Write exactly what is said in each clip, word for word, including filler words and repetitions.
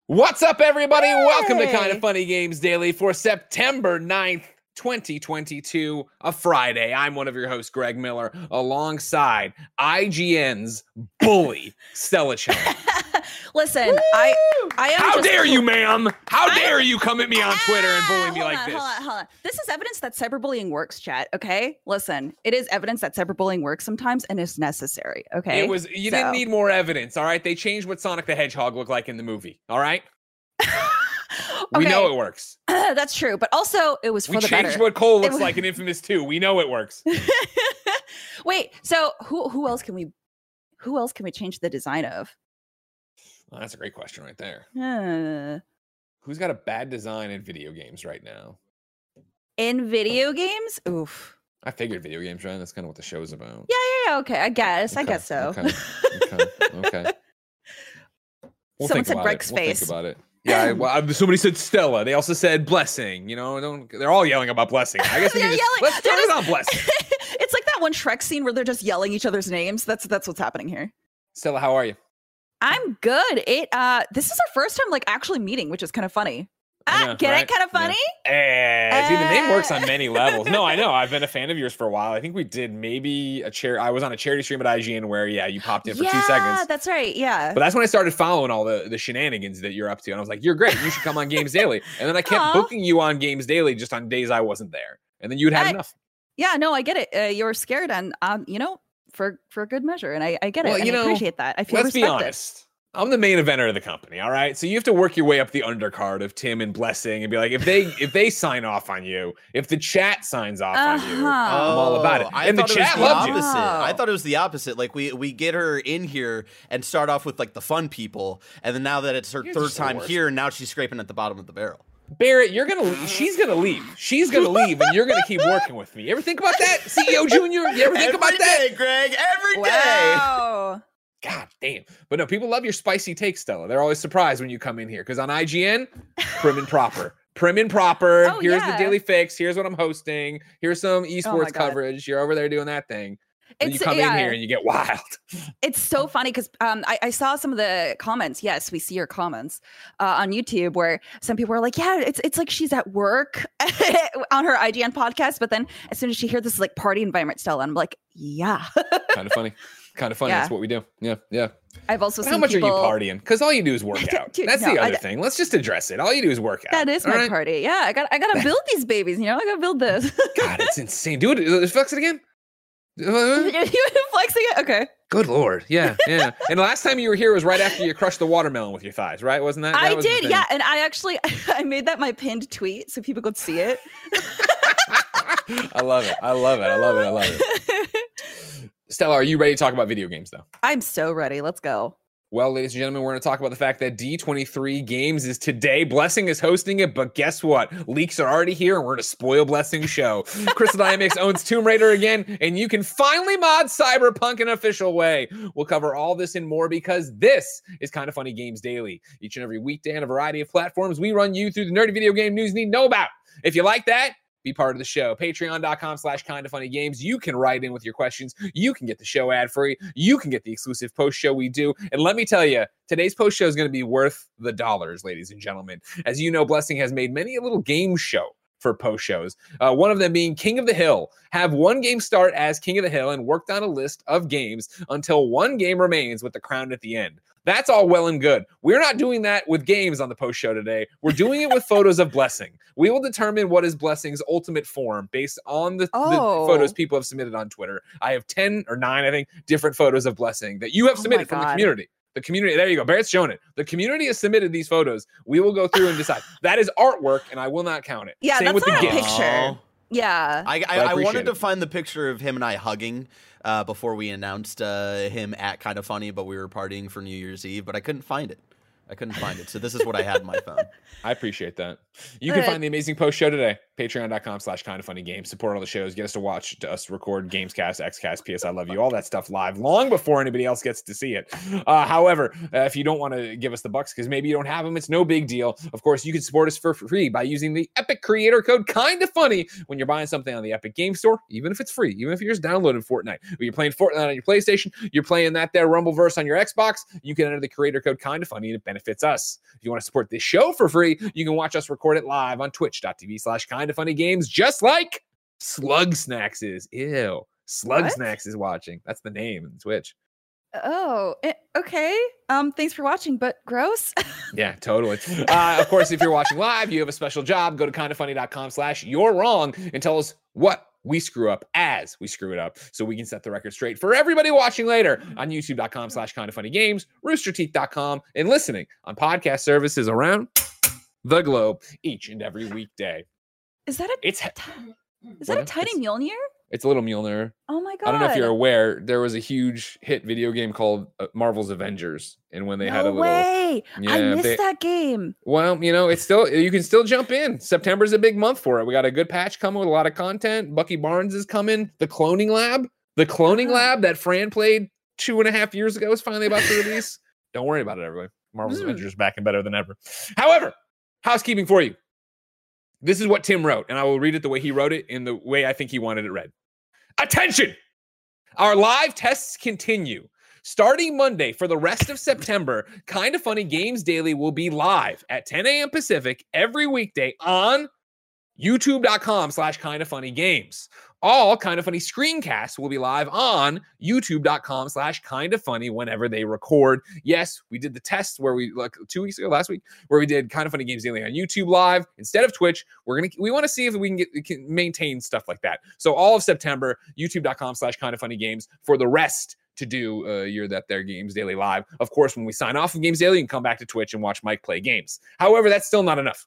What's up, everybody? Hey. Welcome to Kind of Funny Games Daily for September ninth, twenty twenty-two, a Friday. I'm one of your hosts, Greg Miller, alongside I G N's bully, Stella Chung. Listen, Woo! I I am How just dare you, ma'am? How I, dare you come at me on Twitter and bully me hold like on, this? Hold on, hold on. This is evidence that cyberbullying works, chat, okay? Listen, it is evidence that cyberbullying works sometimes and is necessary, okay? It was, you so. didn't need more evidence, all right? They changed what Sonic the Hedgehog looked like in the movie, all right? We okay. know it works. Uh, that's true, but also it was for we the better. We changed what Cole looks was... like in Infamous two. We know it works. Wait, so who who else can we who else can we change the design of? Well, that's a great question right there. Uh, Who's got a bad design in video games right now? In video games? Oof. I figured video games, right? That's kind of what the show's about. Yeah, yeah, yeah. Okay, I guess. Okay, I guess so. Okay. Okay. okay. We'll Someone said about Greg's it. We'll face. Think about it. Yeah, I, well, somebody said Stella. They also said blessing. You know, don't they're all yelling about blessing. I guess we they're can just, yelling. let's They're turn just, it on blessing. It's like that one Shrek scene where they're just yelling each other's names. That's that's what's happening here. Stella, how are you? I'm good. It uh, this is our first time like actually meeting, which is kind of funny. Ah, know, get right? it? Kind of funny. Yeah. Uh, see, the name works on Uh. many levels. No, I know. I've been a fan of yours for a while. I think we did maybe a chair. I was on a charity stream at I G N where, yeah, you popped in for yeah, two seconds. Yeah, that's right. Yeah. But that's when I started following all the, the shenanigans that you're up to. And I was like, you're great. You should come on Games Daily. And then I kept Aww. booking you on Games Daily just on days I wasn't there. And then you'd had I, enough. Yeah, no, I get it. Uh, you're scared and, um, you know, for for good measure. And I, I get it. Well, and you I know, appreciate that. I feel let's be respected. honest. I'm the main eventer of the company, all right? So you have to work your way up the undercard of Tim and Blessing and be like, if they if they sign off on you, if the chat signs off uh-huh. on you, I'm all about it. I and the thought chat it was the loved opposite. you. Oh. I thought it was the opposite. Like we we get her in here and start off with like the fun people, and then now that it's her You're third just the time worst. here, now she's scraping at the bottom of the barrel. Barrett, you're gonna leave. She's gonna leave. She's gonna leave, and you're gonna keep working with me. You ever think about that, C E O Junior? You ever think Every about that? day, Greg. Every day. Wow. God damn. But no, people love your spicy takes, Stella. They're always surprised when you come in here. Because on I G N, prim and proper. Prim and proper. Oh, Here's yeah. the daily fix. Here's what I'm hosting. Here's some esports Oh my God. coverage. You're over there doing that thing. And you It's- come yeah. in here and you get wild. It's so funny because um, I, I saw some of the comments. Yes, we see your comments uh, on YouTube where some people are like, yeah, it's it's like she's at work on her I G N podcast. But then as soon as she hears this like party environment, Stella, I'm like, yeah. Kind of funny. Kind of funny. Yeah. That's what we do. Yeah, yeah. I've also But seen how much people... are you partying? Because all you do is work out. Dude, That's no, the I other d- thing. Let's just address it. All you do is work out. That is all my right? party. Yeah, I got I gotta build these babies. You know, I gotta build this. God, it's insane. Do it. Flex it again. You're flexing it? Okay. Good Lord. Yeah, yeah. And the last time you were here was right after you crushed the watermelon with your thighs, right? Wasn't that? that I was the did, thing. yeah. And I actually I made that my pinned tweet so people could see it. I love it. I love it. I love it. I love it. Stella, are you ready to talk about video games, though? I'm so ready. Let's go. Well, ladies and gentlemen, we're going to talk about the fact that D twenty-three Games is today. Blessing is hosting it, but guess what? Leaks are already here, and we're going to spoil Blessing's show. Crystal Dynamics owns Tomb Raider again, and you can finally mod Cyberpunk in an official way. We'll cover all this and more because this is Kind of Funny Games Daily. Each and every weekday on a variety of platforms, we run you through the nerdy video game news you need to know about. If you like that, be part of the show. Patreon.com slash kind of funny games. You can write in with your questions. You can get the show ad free. You can get the exclusive post show we do. And let me tell you, today's post show is going to be worth the dollars, ladies and gentlemen. As you know, Blessing has made many a little game show for post shows. Uh, one of them being King of the Hill. Have one game start as King of the Hill and work down a list of games until one game remains with the crown at the end. That's all well and good. We're not doing that with games on the post show today. We're doing it with photos of Blessing. We will determine what is Blessing's ultimate form based on the, Oh. the photos people have submitted on Twitter. I have ten or nine, I think, different photos of Blessing that you have Oh submitted my from the God. community. The community, there you go. Barrett's shown it. The community has submitted these photos. We will go through and decide. That is artwork, and I will not count it. Yeah, Same that's with the not a gifts. picture. Aw. Yeah. I, But I I, I appreciate wanted it. to find the picture of him and I hugging uh, before we announced uh, him at Kind of Funny, but we were partying for New Year's Eve, but I couldn't find it. I couldn't find it. So this is what I had on my phone. I appreciate that. You can Uh, find the amazing post show today. Patreon.com slash kind of funny games. Support all the shows. Get us to watch to us record Gamescast, Xcast, P S I Love You, all that stuff live long before anybody else gets to see it. Uh, however, uh, if you don't want to give us the bucks because maybe you don't have them, it's no big deal. Of course, you can support us for free by using the Epic creator code kind of funny when you're buying something on the Epic Game Store, even if it's free, even if you're just downloading Fortnite. When you're playing Fortnite on your PlayStation, you're playing that there Rumbleverse on your Xbox, you can enter the creator code kind of funny and it benefits us. If you want to support this show for free, you can watch us record it live on twitch.tv slash kind of funny games, just like Slug Snacks is. Ew. Slug What? Snacks is watching. That's the name on Twitch. Oh, eh, okay. Um, thanks for watching, but gross. Yeah, totally. Uh, of course, if you're watching live, you have a special job. Go to kindoffunny.com slash you're wrong and tell us what we screw up as we screw it up so we can set the record straight for everybody watching later on youtube.com slash kind of funny games, rooster teeth dot com, and listening on podcast services around the globe each and every weekday. Is that a It's is that a what? tiny It's- Mjolnir? It's a little Mjolnir. Oh my god! I don't know if you're aware, there was a huge hit video game called uh, Marvel's Avengers, and when they no had a little, way! I yeah, missed they- that game. well, you know, it's still you can still jump in. September's a big month for it. We got a good patch coming with a lot of content. Bucky Barnes is coming. The Cloning Lab, the Cloning Ah. Lab that Fran played two and a half years ago is finally about to release. Don't worry about it, everyone. Marvel's Mm. Avengers is back and better than ever. However, housekeeping for you. This is what Tim wrote, and I will read it the way he wrote it in the way I think he wanted it read. Attention! Our live tests continue. Starting Monday for the rest of September, Kind of Funny Games Daily will be live at ten a.m. Pacific every weekday on youtube.com slash kind of funny games. All Kind of Funny screencasts will be live on youtube.com slash kind of funny whenever they record. Yes, we did the test where we, like two weeks ago, last week, where we did Kind of Funny Games Daily on YouTube live instead of Twitch. We're going to, we want to see if we can get, we can maintain stuff like that. So all of September, youtube.com slash kind of funny games for the rest to do uh, your That There Games Daily live. Of course, when we sign off of Games Daily, you can come back to Twitch and watch Mike play games. However, that's still not enough.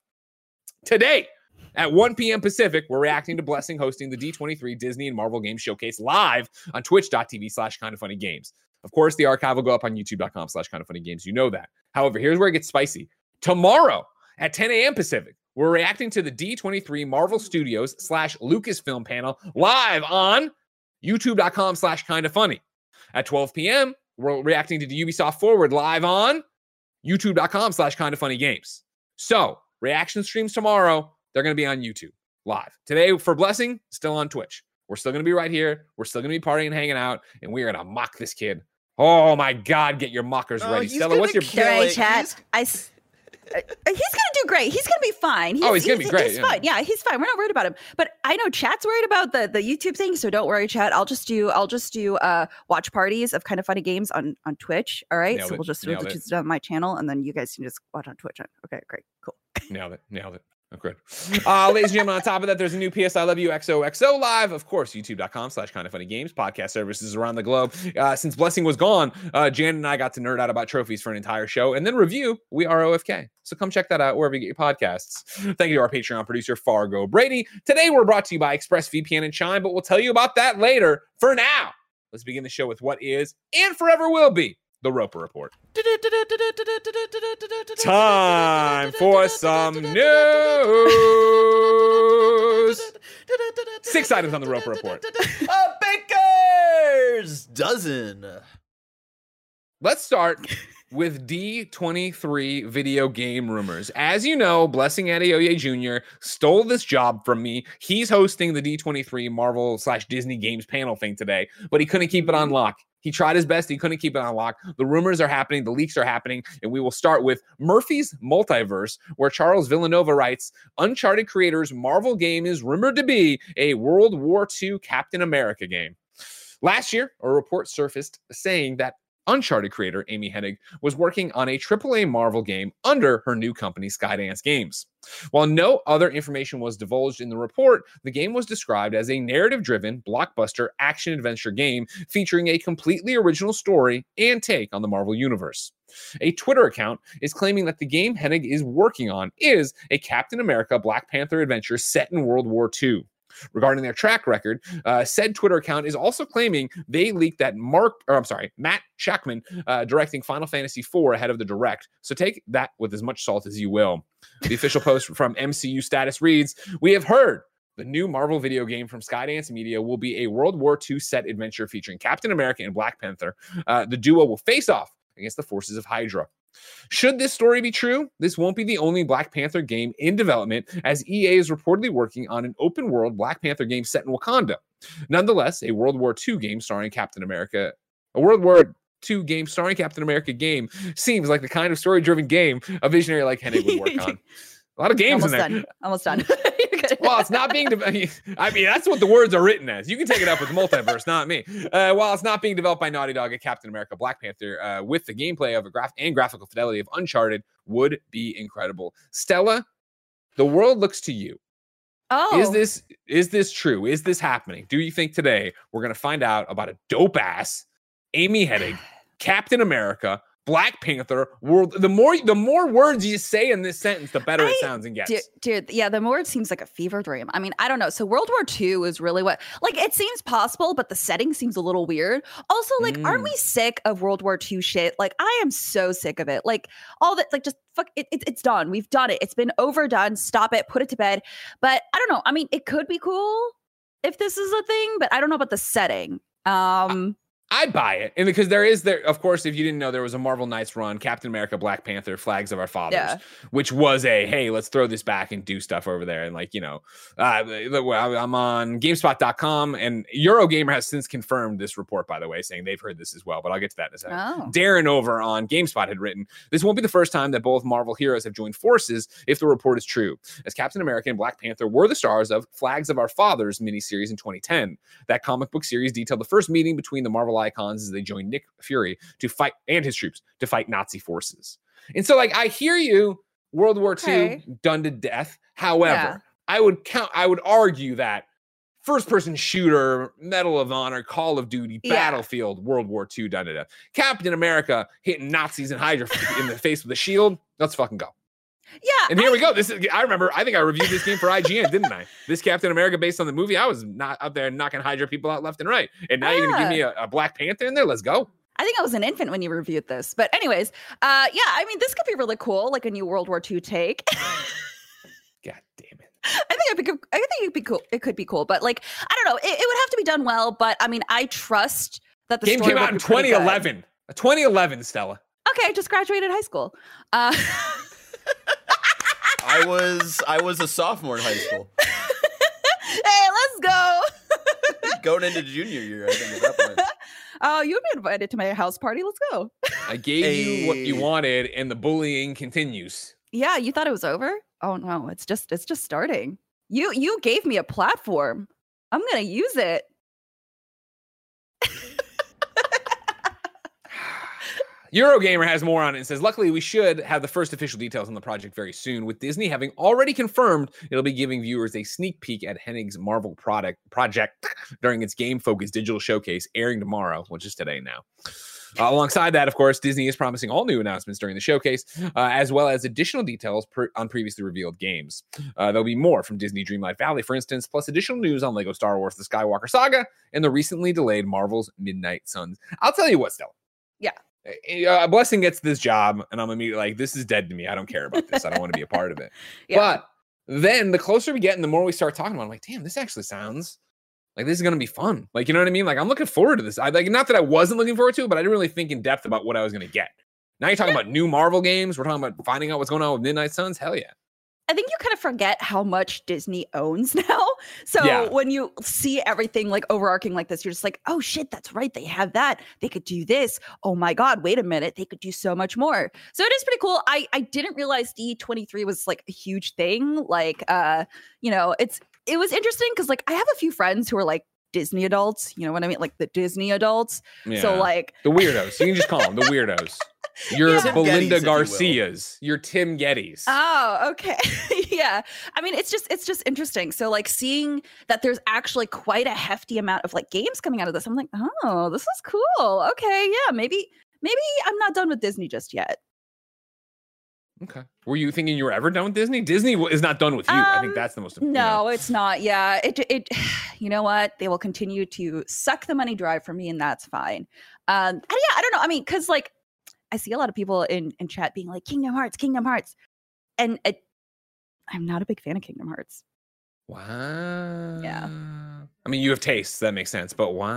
Today, at one p.m. Pacific, we're reacting to Blessing hosting the D twenty-three Disney and Marvel Game Showcase live on twitch.tv slash kind of funny games. Of course, the archive will go up on youtube.com slash kind of funny games. You know that. However, here's where it gets spicy. Tomorrow at ten a.m. Pacific, we're reacting to the D twenty-three Marvel Studios slash Lucasfilm panel live on youtube.com slash kind of funny. At twelve p.m., we're reacting to the Ubisoft Forward live on youtube.com slash kind of funny games. So, reaction streams tomorrow. They're going to be on YouTube live. Today for Blessing, still on Twitch. We're still going to be right here. We're still going to be partying and hanging out, and we are going to mock this kid. Oh my God, get your mockers Oh, ready. he's Stella, what's your... gonna kill Sorry, it. chat. He's- I. s- uh, he's gonna do great. He's gonna be fine. Oh, he's gonna be great, He's yeah. fine. Yeah, he's fine. We're not worried about him. But I know chat's worried about the the YouTube thing, so don't worry, chat. I'll just do I'll just do uh watch parties of Kind of Funny Games on on Twitch. All right, Nailed so it. we'll just Nailed we'll it. just do it on my channel, and then you guys can just watch on Twitch. Okay, great, cool. Nailed it. Nailed it. Oh, good. Uh, ladies and gentlemen, on top of that, there's a new P S I Love You X O X O live. Of course, youtube.com slash kind of funny games, podcast services around the globe. Uh, since Blessing was gone, uh, Jan and I got to nerd out about trophies for an entire show and then review We Are O F K. So come check that out wherever you get your podcasts. Thank you to our Patreon producer, Fargo Brady. Today, we're brought to you by ExpressVPN and Chime, but we'll tell you about that later. For now, let's begin the show with what is and forever will be the Roper Report. Time for some news. Six items on the Roper Report. A baker's dozen. Let's start with D twenty-three video game rumors. As you know, Blessing Adeoye Junior stole this job from me. He's hosting the D twenty-three Marvel slash Disney Games panel thing today, but he couldn't keep it on lock. He tried his best. He couldn't keep it on lock. The rumors are happening. The leaks are happening. And we will start with Murphy's Multiverse, where Charles Villanova writes, Uncharted creators' Marvel game is rumored to be a World War Two Captain America game. Last year, a report surfaced saying that Uncharted creator Amy Hennig was working on a triple A Marvel game under her new company, Skydance Games. While no other information was divulged in the report, the game was described as a narrative-driven, blockbuster action-adventure game featuring a completely original story and take on the Marvel Universe. A Twitter account is claiming that the game Hennig is working on is a Captain America Black Panther adventure set in World War Two. Regarding their track record, uh, said Twitter account is also claiming they leaked that Mark, or I'm sorry, Matt Shackman uh, directing Final Fantasy four ahead of the direct. So take that with as much salt as you will. The official post from M C U Status reads, "We have heard the new Marvel video game from Skydance Media will be a World War Two set adventure featuring Captain America and Black Panther. Uh, the duo will face off against the forces of Hydra. Should this story be true, this won't be the only Black Panther game in development, as E A is reportedly working on an open-world Black Panther game set in Wakanda. Nonetheless, a World War Two game starring Captain America, a World War Two game starring Captain America game seems like the kind of story-driven game a visionary like Hennig would work on." A lot of games Almost in there. done. Almost done. Well, it's not being developed. I mean, that's what the words are written as. You can take it up with multiverse, not me. Uh, while it's not being developed by Naughty Dog, a Captain America Black Panther uh, with the gameplay of a graph and graphical fidelity of Uncharted would be incredible. Stella, the world looks to you. Oh, Is this is this true? Is this happening? Do you think today we're going to find out about a dope ass Amy Hennig, Captain America, Black Panther world? The more the more words you say in this sentence, the better I, it sounds and gets. Dude, dude, yeah, the more it seems like a fever dream. I mean, I don't know. So World War Two is really what, like, it seems possible, but the setting seems a little weird. Also, like, Mm. aren't we sick of World War Two shit? Like, I am so sick of it. Like, all that, like, just fuck it, it. It's done. We've done it. It's been overdone. Stop it. Put it to bed. But I don't know. I mean, it could be cool if this is a thing, but I don't know about the setting. Um. I buy it. And because there is there, of course, if you didn't know, there was a Marvel Knights run, Captain America, Black Panther, Flags of Our Fathers, Yeah. which was a, hey, let's throw this back and do stuff over there. And like, you know, uh, I'm on GameSpot dot com, and Eurogamer has since confirmed this report, by the way, saying they've heard this as well, but I'll get to that in a second. Oh. Darren over on GameSpot had written, "This won't be the first time that both Marvel heroes have joined forces if the report is true, as Captain America and Black Panther were the stars of Flags of Our Fathers miniseries in twenty ten. That comic book series detailed the first meeting between the Marvel icons as they joined Nick Fury to fight and his troops to fight Nazi forces." And so, like, I hear you, World War Okay. Two done to death. However, Yeah. I would count, I would argue that first person shooter, Medal of Honor, Call of Duty, Yeah. Battlefield, World War Two done to death. Captain America hitting Nazis and Hydra in the face with a shield. Let's fucking go. Yeah. And here we go. This is, I remember, I think I reviewed this game for I G N, didn't I? This Captain America based on the movie. I was not out there knocking Hydra people out left and right. And now you're going to give me a, a Black Panther in there? Let's go. I think I was an infant when you reviewed this. But anyways, uh, yeah, I mean, this could be really cool, like a new World War Two take. God damn it. I think it'd be, I think it'd be cool. It could be cool, but like, I don't know. It, it would have to be done well. But I mean, I trust that the Game story came would out in be pretty good. twenty eleven. twenty eleven, Stella. Okay, I just graduated high school. Uh, I was I was a sophomore in high school, hey, let's go. going into junior year. I think at that point. Oh, you'd be invited to my house party. Let's go. I gave you what you Hey. wanted, and the bullying continues. Yeah, you thought it was over? Oh no, it's just it's just starting. You you gave me a platform. I'm gonna use it. Eurogamer has more on it and says, luckily, we should have the first official details on the project very soon, with Disney having already confirmed it'll be giving viewers a sneak peek at Hennig's Marvel product project during its game-focused digital showcase airing tomorrow, which is today now. Uh, alongside that, of course, Disney is promising all new announcements during the showcase, uh, as well as additional details per- on previously revealed games. Uh, there'll be more from Disney Dreamlight Valley, for instance, plus additional news on LEGO Star Wars The Skywalker Saga and the recently delayed Marvel's Midnight Suns. I'll tell you what, Stella. Yeah. Uh, Blessing gets this job, and I'm immediately like, this is dead to me. I don't care about this. I don't want to be a part of it. Yeah. But then the closer we get and the more we start talking about it, I'm like, damn, this actually sounds like this is going to be fun. Like, you know what I mean? Like, I'm looking forward to this. I like, not that I wasn't looking forward to it, but I didn't really think in depth about what I was going to get. Now you're talking about new Marvel games. We're talking about finding out what's going on with Midnight Suns. Hell yeah. I think you kind of forget how much Disney owns now. So Yeah. when you see everything like overarching like this, you're just like, oh shit, that's right. They have that. They could do this. Oh my God, wait a minute. They could do so much more. So it is pretty cool. I, I didn't realize D twenty-three was like a huge thing. Like, uh, you know, it's, it was interesting because like I have a few friends who are like Disney adults, you know what I mean? Like the Disney adults. Yeah. So like the weirdos. You can just call them the weirdos. You're Yeah. Tim Belinda Geddes, if you will. Garcias. You're Tim Geddes. Oh, okay. Yeah. I mean, it's just it's just interesting. So like seeing that there's actually quite a hefty amount of like games coming out of this. I'm like, "Oh, this is cool. Okay, yeah, maybe maybe I'm not done with Disney just yet." Okay. Were you thinking you were ever done with Disney? Disney is not done with you. Um, I think that's the most important. No, You know? it's not. Yeah. It, it, you know what? They will continue to suck the money dry for me, and that's fine. Um, and yeah, I don't know. I mean, because like I see a lot of people in, in chat being like, Kingdom Hearts, Kingdom Hearts. And it, I'm not a big fan of Kingdom Hearts. Wow. Yeah. I mean, you have tastes. That makes sense. But wow.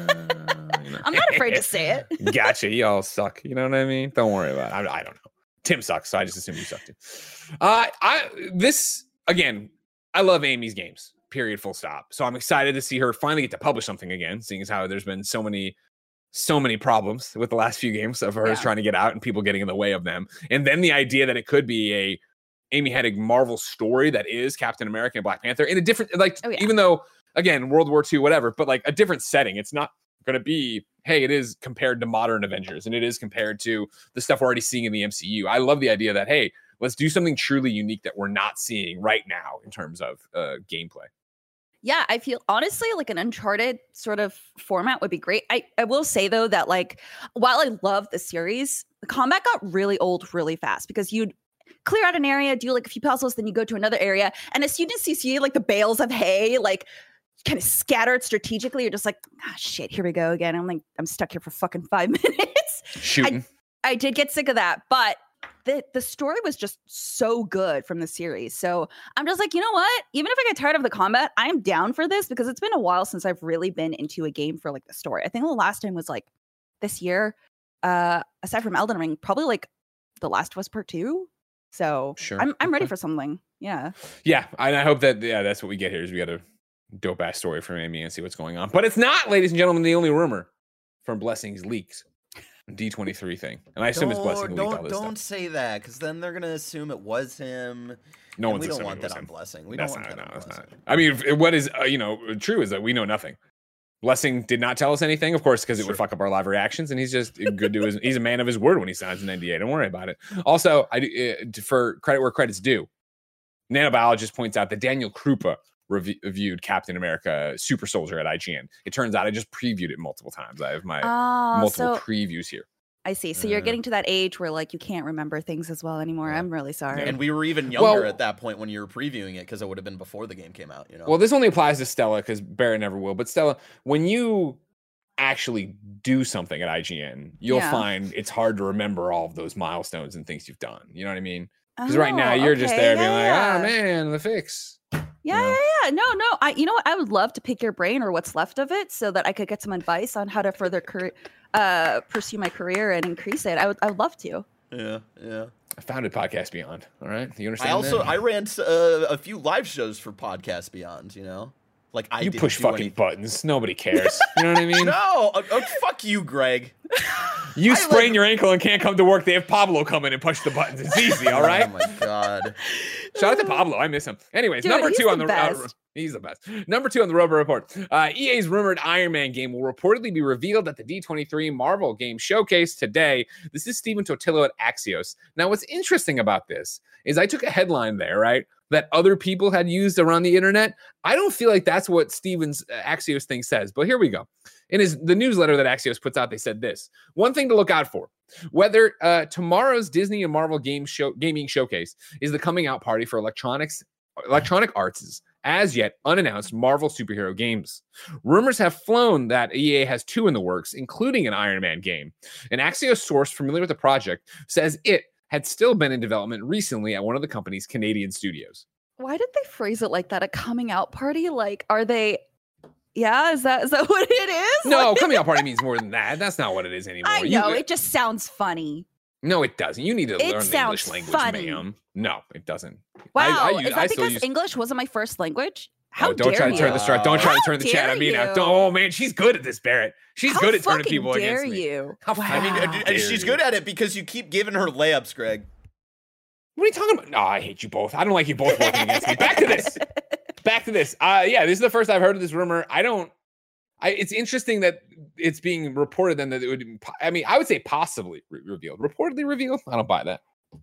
You know? I'm not afraid to say it. Gotcha. Y'all suck. You know what I mean? Don't worry about it. I, I don't know. Tim sucks, so I just assume you suck too. Uh, I this again. I love Amy's games. Period. Full stop. So I'm excited to see her finally get to publish something again. Seeing as how there's been so many, so many problems with the last few games of hers Yeah. trying to get out and people getting in the way of them. And then the idea that it could be a Amy Hennig Marvel story that is Captain America and Black Panther in a different, like Oh, yeah. even though again World War Two, whatever, but like a different setting. It's not going to be, hey, it is compared to modern Avengers and it is compared to the stuff we're already seeing in the M C U. I love the idea that, hey, let's do something truly unique that we're not seeing right now in terms of uh, gameplay. Yeah, I feel honestly like an Uncharted sort of format would be great. I, I will say though that like while I love the series, the combat got really old really fast because you'd clear out an area, do like a few puzzles, then you go to another area. And as soon as you see like the bales of hay, like kind of scattered strategically, you're just like, ah, shit, here we go again. I'm like, I'm stuck here for fucking five minutes. Shooting. I, I did get sick of that, but the the story was just so good from the series. So I'm just like, you know what? Even if I get tired of the combat, I am down for this because it's been a while since I've really been into a game for like the story. I think the last time was like this year, uh, aside from Elden Ring, probably like The Last of Us Part Two. So Sure. I'm I'm ready Okay. for something. Yeah. Yeah, and I hope that yeah, that's what we get here is we get a dope ass story from Amy and see what's going on. But it's not, ladies and gentlemen, the only rumor from Blessings leaks. D twenty-three thing. And I assume it's Blessing who leaked all Don't this don't stuff. say that because then they're gonna assume it was him. No and one's we don't assuming want it was that on him. Blessing. We That's don't want not, that no, on that's not. Blessing. I mean, if- what is uh, you know true is that we know nothing. Blessing did not tell us anything, of course, because it Sure. would fuck up our live reactions, and he's just good to his. He's a man of his word when he signs an N D A. Don't worry about it. Also, I do, uh, for credit where credit's due, Nanobiologist points out that Daniel Krupa rev- reviewed Captain America Super Soldier at I G N. It turns out I just previewed it multiple times. I have my Oh, multiple so previews here. I see. So you're Uh. getting to that age where like you can't remember things as well anymore. Yeah. I'm really sorry. And we were even younger Well- at that point when you were previewing it because it would have been before the game came out. You know. Well, this only applies to Stella because Barrett never will. But Stella, when you actually do something at I G N, you'll Yeah. find it's hard to remember all of those milestones and things you've done. You know what I mean? Because Oh, right now you're just okay. there being like, Yeah, oh man, the fix. Yeah, Yeah. yeah, yeah. No, no. I, you know what? I would love to pick your brain or what's left of it, so that I could get some advice on how to further cur- uh, pursue my career and increase it. I would, I would love to. yeah, yeah. I founded Podcast Beyond. All right, you understand? I also that? I ran uh, a few live shows for Podcast Beyond. You know, like I you didn't push do fucking any- buttons. Nobody cares. You know what I mean? No, uh, uh, fuck you, Greg. You I sprain like- your ankle and can't come to work. They have Pablo come in and push the buttons. It's easy. All right. Oh my god. Shout out to Pablo. I miss him. Anyways, Dude, number he's two on the the uh, best. he's the best. Number two on the Robo Report. Uh, E A's rumored Iron Man game will reportedly be revealed at the D twenty-three Marvel Game Showcase today. This is Stephen Totillo at Axios. Now, what's interesting about this is I took a headline there, right, that other people had used around the internet. I don't feel like that's what Stephen's uh, Axios thing says, but here we go. In his the newsletter that Axios puts out, they said this. One thing to look out for. Whether uh, tomorrow's Disney and Marvel game show, gaming showcase is the coming out party for electronics, Electronic Arts' as yet unannounced Marvel superhero games. Rumors have flown that E A has two in the works, including an Iron Man game. An Axios source familiar with the project says it had still been in development recently at one of the company's Canadian studios. Why did they phrase it like that? A coming out party? Like, are they? Yeah, is that is that what it is? No, Like- coming out party means more than that. That's not what it is anymore. I You- know it just sounds funny. No, it doesn't. You need to It learn the English sounds language, funny. ma'am. No, it doesn't. Wow, I, I, is use- that I still because use. English wasn't my first language? How Oh, don't dare try to you? turn the start. Don't try to How turn the chat dare on me now. you? Don't, oh man, she's good at this, Barrett. She's How good at turning fucking people dare against me. you? How Wow. I mean, fucking uh, dare she's you. good at it because you keep giving her layups, Greg. What are you talking about? No, I hate you both. I don't like you both working against me. Back to this. Back to this. Uh, yeah, this is the first I've heard of this rumor. I don't. I. It's interesting that it's being reported then that it would. I mean, I would say possibly re- revealed. Reportedly revealed. I don't buy that.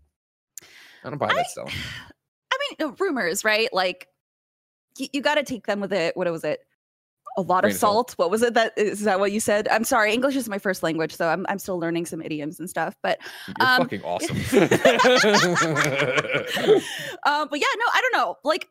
I don't buy I- that still. I mean, uh, rumors, right? Like, you, you got to take them with it. What was it? A lot of salt. What was it? That is that what you said? I'm sorry. English is my first language, so I'm I'm still learning some idioms and stuff. But you're um, fucking awesome. um, but yeah, no, I don't know. Like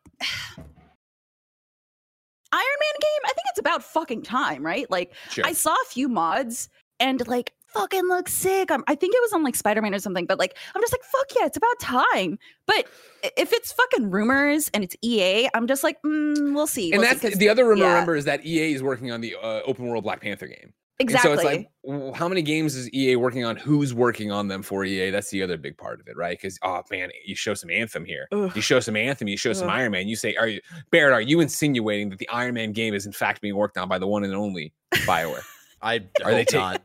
Iron Man game, I think it's about fucking time, right? Like Sure. I saw a few mods and like fucking looks sick. I'm, I think it was on like Spider-Man or something, but like I'm just like, fuck yeah, it's about time. But if it's fucking rumors and it's E A, I'm just like, mm, we'll see. And we'll that's see, the other rumor. yeah. Remember, is that E A is working on the uh, open world Black Panther game. Exactly. And so it's like, well, how many games is E A working on? Who's working on them for E A? That's the other big part of it, right? Because oh man, you show some Anthem here. Ugh. You show some Anthem. You show some Ugh. Iron Man. You say, are you Barrett? Are you insinuating that the Iron Man game is in fact being worked on by the one and only BioWare? I Are hope they ta- not.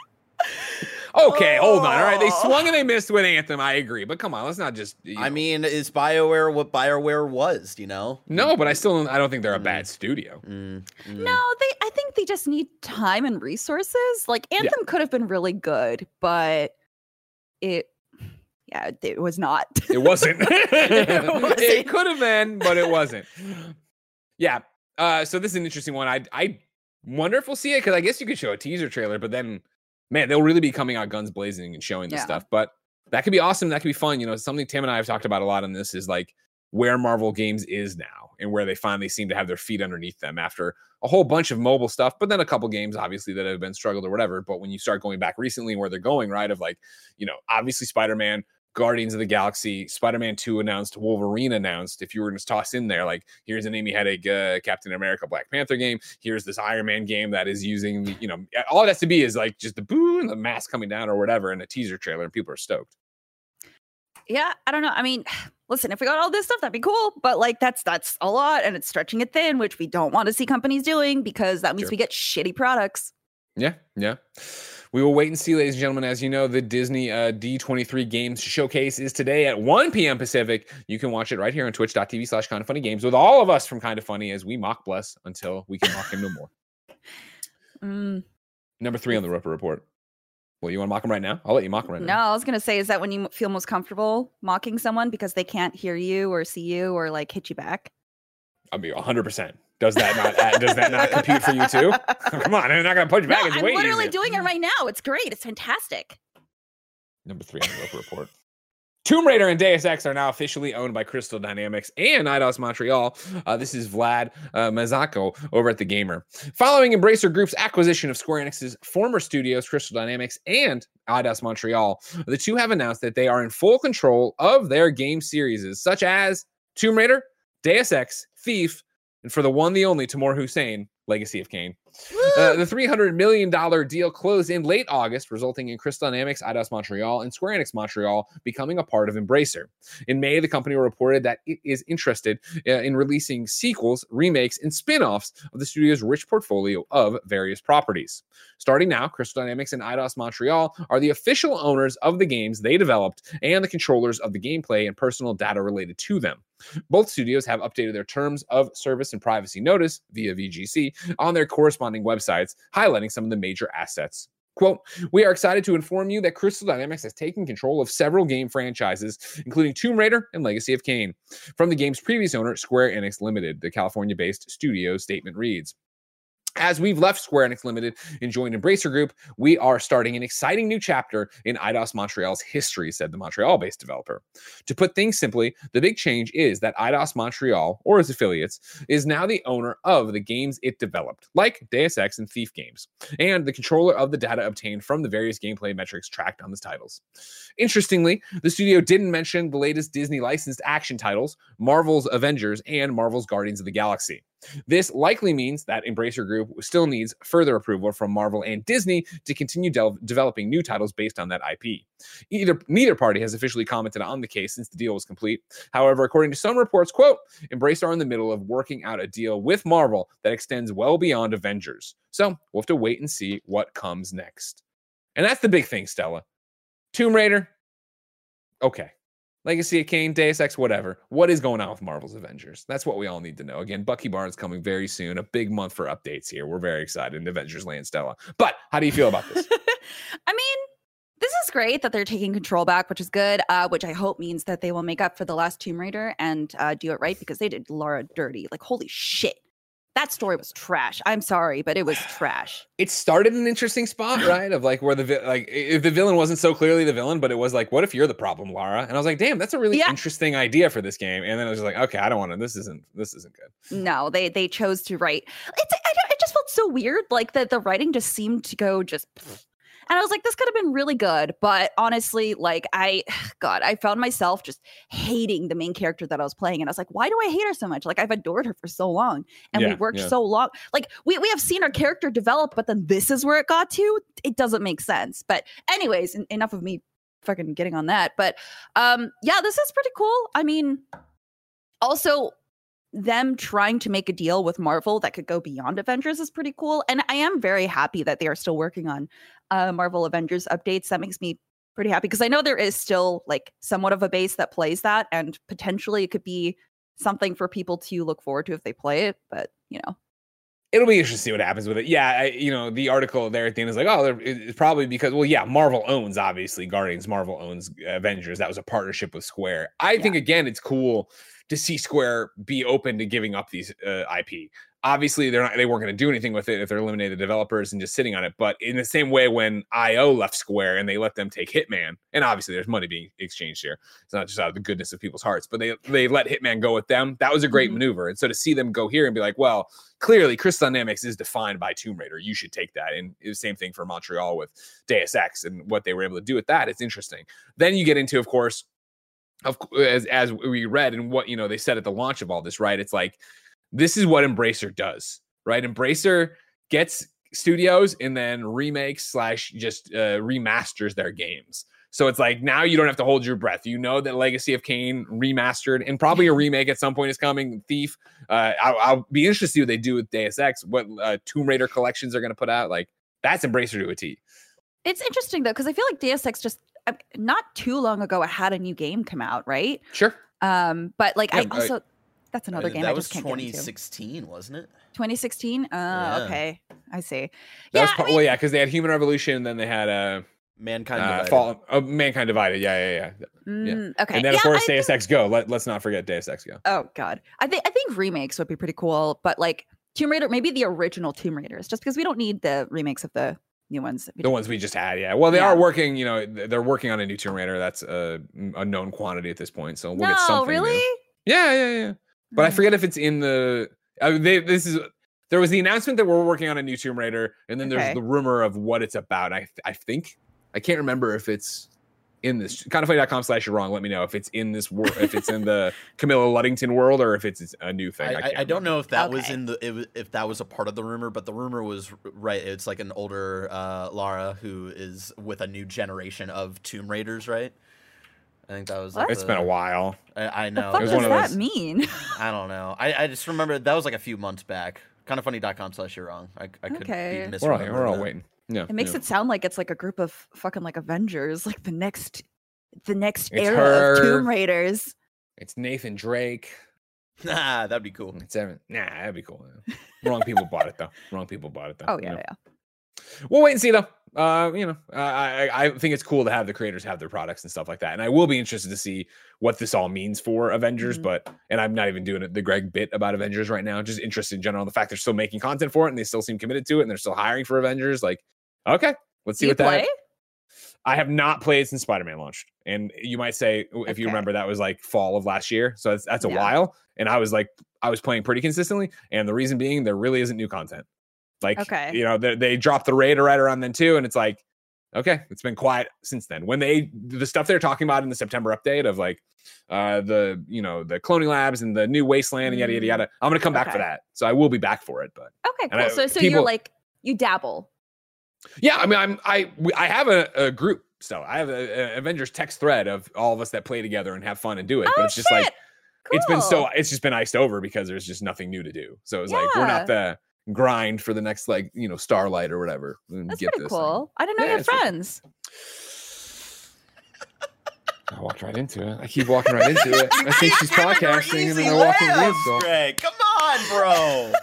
Okay, hold on. All right, they Oh. swung and they missed with Anthem. I agree, but come on, let's not just. you I know. mean, is BioWare what BioWare was? You know? no, but I still don't, I don't think they're a Mm. bad studio. Mm, mm. No, they. I think they just need time and resources. Like Anthem could have been really good, but it, yeah, it was not. It wasn't. It wasn't. It could have been, but it wasn't. Yeah. Uh, so this is an interesting one. I I wonder if we'll see it because I guess you could show a teaser trailer, but then, man, they'll really be coming out guns blazing and showing this Yeah. stuff. But that could be awesome. That could be fun. You know, something Tim and I have talked about a lot on this is like where Marvel Games is now and where they finally seem to have their feet underneath them after a whole bunch of mobile stuff, but then a couple games obviously that have been struggled or whatever. But when you start going back recently where they're going, right, of like, you know, obviously Spider-Man, Guardians of the Galaxy, Spider-Man two announced, Wolverine announced. If you were going to toss in there, like, here's an Amy Hennig uh, Captain America Black Panther game. Here's this Iron Man game that is using, you know, all it has to be is like just the boo and the mask coming down or whatever and a teaser trailer, and people are stoked. Yeah, I don't know. I mean, listen, if we got all this stuff, that'd be cool. But like, that's that's a lot, and it's stretching it thin, which we don't want to see companies doing because that means Sure. we get shitty products. Yeah, yeah. We will wait and see, ladies and gentlemen. As you know, the Disney uh, D twenty-three Games Showcase is today at one p.m. Pacific. You can watch it right here on twitch.tv slash kind of funny games with all of us from Kind of Funny as we mock Bless until we can mock him no more. Mm, Number three on the Roper Report. Well, you want to mock him right now? I'll let you mock him right no, now. I was gonna say, is that when you feel most comfortable mocking someone because they can't hear you or see you or like hit you back? I mean, one hundred percent. Does that not add, does that not compute for you too? Come on, I'm not going to punch you back. No, It's I'm way literally easier. doing it right now. It's great. It's fantastic. Number three on the Roper Report. Tomb Raider and Deus Ex are now officially owned by Crystal Dynamics and Eidos Montreal. Uh, this is Vlad uh, Mazako over at The Gamer. Following Embracer Group's acquisition of Square Enix's former studios, Crystal Dynamics and Eidos Montreal, the two have announced that they are in full control of their game series, such as Tomb Raider, Deus Ex, Thief, and for the one, the only, Timur Hussein, Legacy of Kain. Uh, the three hundred million dollars deal closed in late August, resulting in Crystal Dynamics, Eidos Montreal, and Square Enix Montreal becoming a part of Embracer. In May, the company reported that it is interested uh, in releasing sequels, remakes, and spin-offs of the studio's rich portfolio of various properties. Starting now, Crystal Dynamics and Eidos Montreal are the official owners of the games they developed and the controllers of the gameplay and personal data related to them. Both studios have updated their terms of service and privacy notice via V G C on their corresponding websites, highlighting some of the major assets. Quote, we are excited to inform you that Crystal Dynamics has taken control of several game franchises, including Tomb Raider and Legacy of Kain, from the game's previous owner, Square Enix Limited, the California-based studio statement reads. As we've left Square Enix Limited and joined Embracer Group, we are starting an exciting new chapter in Eidos Montreal's history, said the Montreal-based developer. To put things simply, the big change is that Eidos Montreal, or its affiliates, is now the owner of the games it developed, like Deus Ex and Thief games, and the controller of the data obtained from the various gameplay metrics tracked on the titles. Interestingly, the studio didn't mention the latest Disney-licensed action titles, Marvel's Avengers and Marvel's Guardians of the Galaxy. This likely means that Embracer Group still needs further approval from Marvel and Disney to continue de- developing new titles based on that I P. Either neither party has officially commented on the case since the deal was complete. However, according to some reports, quote, Embracer are in the middle of working out a deal with Marvel that extends well beyond Avengers. So we'll have to wait and see what comes next. And that's the big thing, Stella. Tomb Raider, okay. Legacy of Kain, Deus Ex, whatever. What is going on with Marvel's Avengers? That's what we all need to know. Again, Bucky Barnes coming very soon. A big month for updates here. We're very excited in Avengers Land, Stella. But how do you feel about this? I mean, this is great that they're taking control back, which is good, uh, which I hope means that they will make up for the last Tomb Raider and uh, do it right because they did Laura dirty. Like, holy shit. that story was trash. I'm sorry, but it was trash. It started an interesting spot, right? Of like where the vi- like if the villain wasn't so clearly the villain, but it was like, what if you're the problem, Lara? And I was like, damn, that's a really Yeah. interesting idea for this game. And then I was just like, okay, I don't want to. This isn't this isn't good. No, they they chose to write. It's I don't, it just felt so weird. Like the the writing just seemed to go just. And I was like, this could have been really good. But honestly, like, I, God, I found myself just hating the main character that I was playing. And I was like, why do I hate her so much? Like, I've adored her for so long. And we Yeah, worked yeah. so long. Like, we, we have seen our character develop, but then this is where it got to. It doesn't make sense. But anyways, en- enough of me fucking getting on that. But um, yeah, this is pretty cool. I mean, also, them trying to make a deal with Marvel that could go beyond Avengers is pretty cool. And I am very happy that they are still working on uh, Marvel Avengers updates. That makes me pretty happy because I know there is still like somewhat of a base that plays that, and potentially it could be something for people to look forward to if they play it. But, you know. It'll be interesting to see what happens with it. Yeah, I, you know, the article there at the end is like, oh, there- it- it's probably because, well, yeah, Marvel owns, obviously, Guardians, Marvel owns Avengers. That was a partnership with Square. I Yeah. think, again, it's cool to see Square be open to giving up these uh, I P. Obviously, they're not, they weren't going to do anything with it if they're eliminating the developers and just sitting on it. But in the same way, when I O left Square and they let them take Hitman, and obviously there's money being exchanged here. It's not just out of the goodness of people's hearts, but they they let Hitman go with them. That was a great Mhm. maneuver. And so to see them go here and be like, well, clearly Crystal Dynamics is defined by Tomb Raider. You should take that. And it was the same thing for Montreal with Deus Ex and what they were able to do with that. It's interesting. Then you get into, of course, of cou- as as we read and what, you know, they said at the launch of all this, right? It's like, this is what Embracer does, right? Embracer gets studios and then remakes slash just uh, remasters their games. So it's like, now you don't have to hold your breath. You know that Legacy of Kain remastered and probably a remake at some point is coming. Thief. Uh, I'll, I'll be interested to see what they do with Deus Ex, what uh, Tomb Raider collections are going to put out. Like, that's Embracer to a T. It's interesting, though, because I feel like Deus Ex just uh, not too long ago, it had a new game come out, right? Sure. Um, but like, Yeah, I I- also, that's another Uh, game that I was just can't get twenty into. sixteen, wasn't it? twenty sixteen? Uh, Yeah. okay. I see. That yeah, was I part, mean, well, yeah, because they had Human Revolution and then they had uh, Mankind uh, Divided. Fall, uh, Mankind Divided. Yeah, yeah, yeah. mm, okay. And then, yeah, of course, I Deus Ex Go. Let, let's not forget Deus Ex Go. Oh God, I think I think remakes would be pretty cool, but like Tomb Raider, maybe the original Tomb Raiders, just because we don't need the remakes of the new ones. that we The did. ones we just had, yeah. Well, they Yeah. are working, you know, th- they're working on a new Tomb Raider. That's a, a known quantity at this point. So we'll get No, something really? new. Yeah, yeah, yeah. But I Mm. forget if it's in the. Uh, they, this is. There was the announcement that we're working on a new Tomb Raider, and then there's Okay. the rumor of what it's about. I I think I can't remember if it's in this kind of funny dot com slash you're wrong. Let me know if it's in this world, if it's in the Camilla Luddington world, or if it's a new thing. I, I, I, can't I don't know if that was Okay. in the it, was- if that was a part of the rumor, but the rumor was r- right. It's like an older uh, Lara who is with a new generation of Tomb Raiders, right? I think that was. Like What? It's the- been a while. I, I The know. fuck It was does one of that those- mean? I don't know. I, I just remember that was like a few months back. kind of funny dot com slash you're wrong. I, I could Okay. be We're all, misremembering we're all that. waiting. Yeah, It makes yeah. it sound like it's like a group of fucking like Avengers, like the next, the next It's era her. of Tomb Raiders. It's Nathan Drake. Nah, that'd be cool. It's Evan. Nah, that'd be cool. Yeah. Wrong people bought it though. Wrong people bought it though. Oh you yeah, know. yeah. We'll wait and see though. Uh, you know, uh, I I think it's cool to have the creators have their products and stuff like that, and I will be interested to see what this all means for Avengers. Mhm. But and I'm not even doing it the Greg bit about Avengers right now. Just interested in general, the fact they're still making content for it and they still seem committed to it, and they're still hiring for Avengers. Like, okay, let's see Do you what that. play? I have not played since Spider-Man launched, and you might say if you Okay. remember that was like fall of last year, so that's, that's a Yeah. while. And I was like, I was playing pretty consistently, and the reason being there really isn't new content. Like, Okay. you know, they, they dropped the raid right around then too, and it's like, okay, it's been quiet since then. When they the stuff they're talking about in the September update of like uh the you know the cloning labs and the new wasteland and yada yada Mm. yada, I'm gonna come back for Okay. that, so I will be back for it. But Okay, And cool. I- so so people- you're like you dabble. yeah, I mean, I'm I we- I have a, a group, so I have a, a Avengers text thread of all of us that play together and have fun and do it. Oh but it's just shit! like it's been so Cool. it's just been iced over because there's just nothing new to do. So it's like we're not the grind for the next like you know Starlight or whatever. and That's get pretty this thing. cool. I didn't know Yeah, you had it's really- friends. I walked right into it. I keep walking right into it. I think she's podcasting and then I walk into it. So. Greg, come on, bro.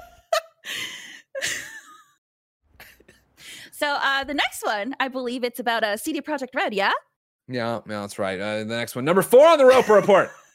So uh, the next one, I believe it's about a C D Project Red. Yeah. Yeah, yeah, that's right. Uh, the next one, number four on the Roper Report.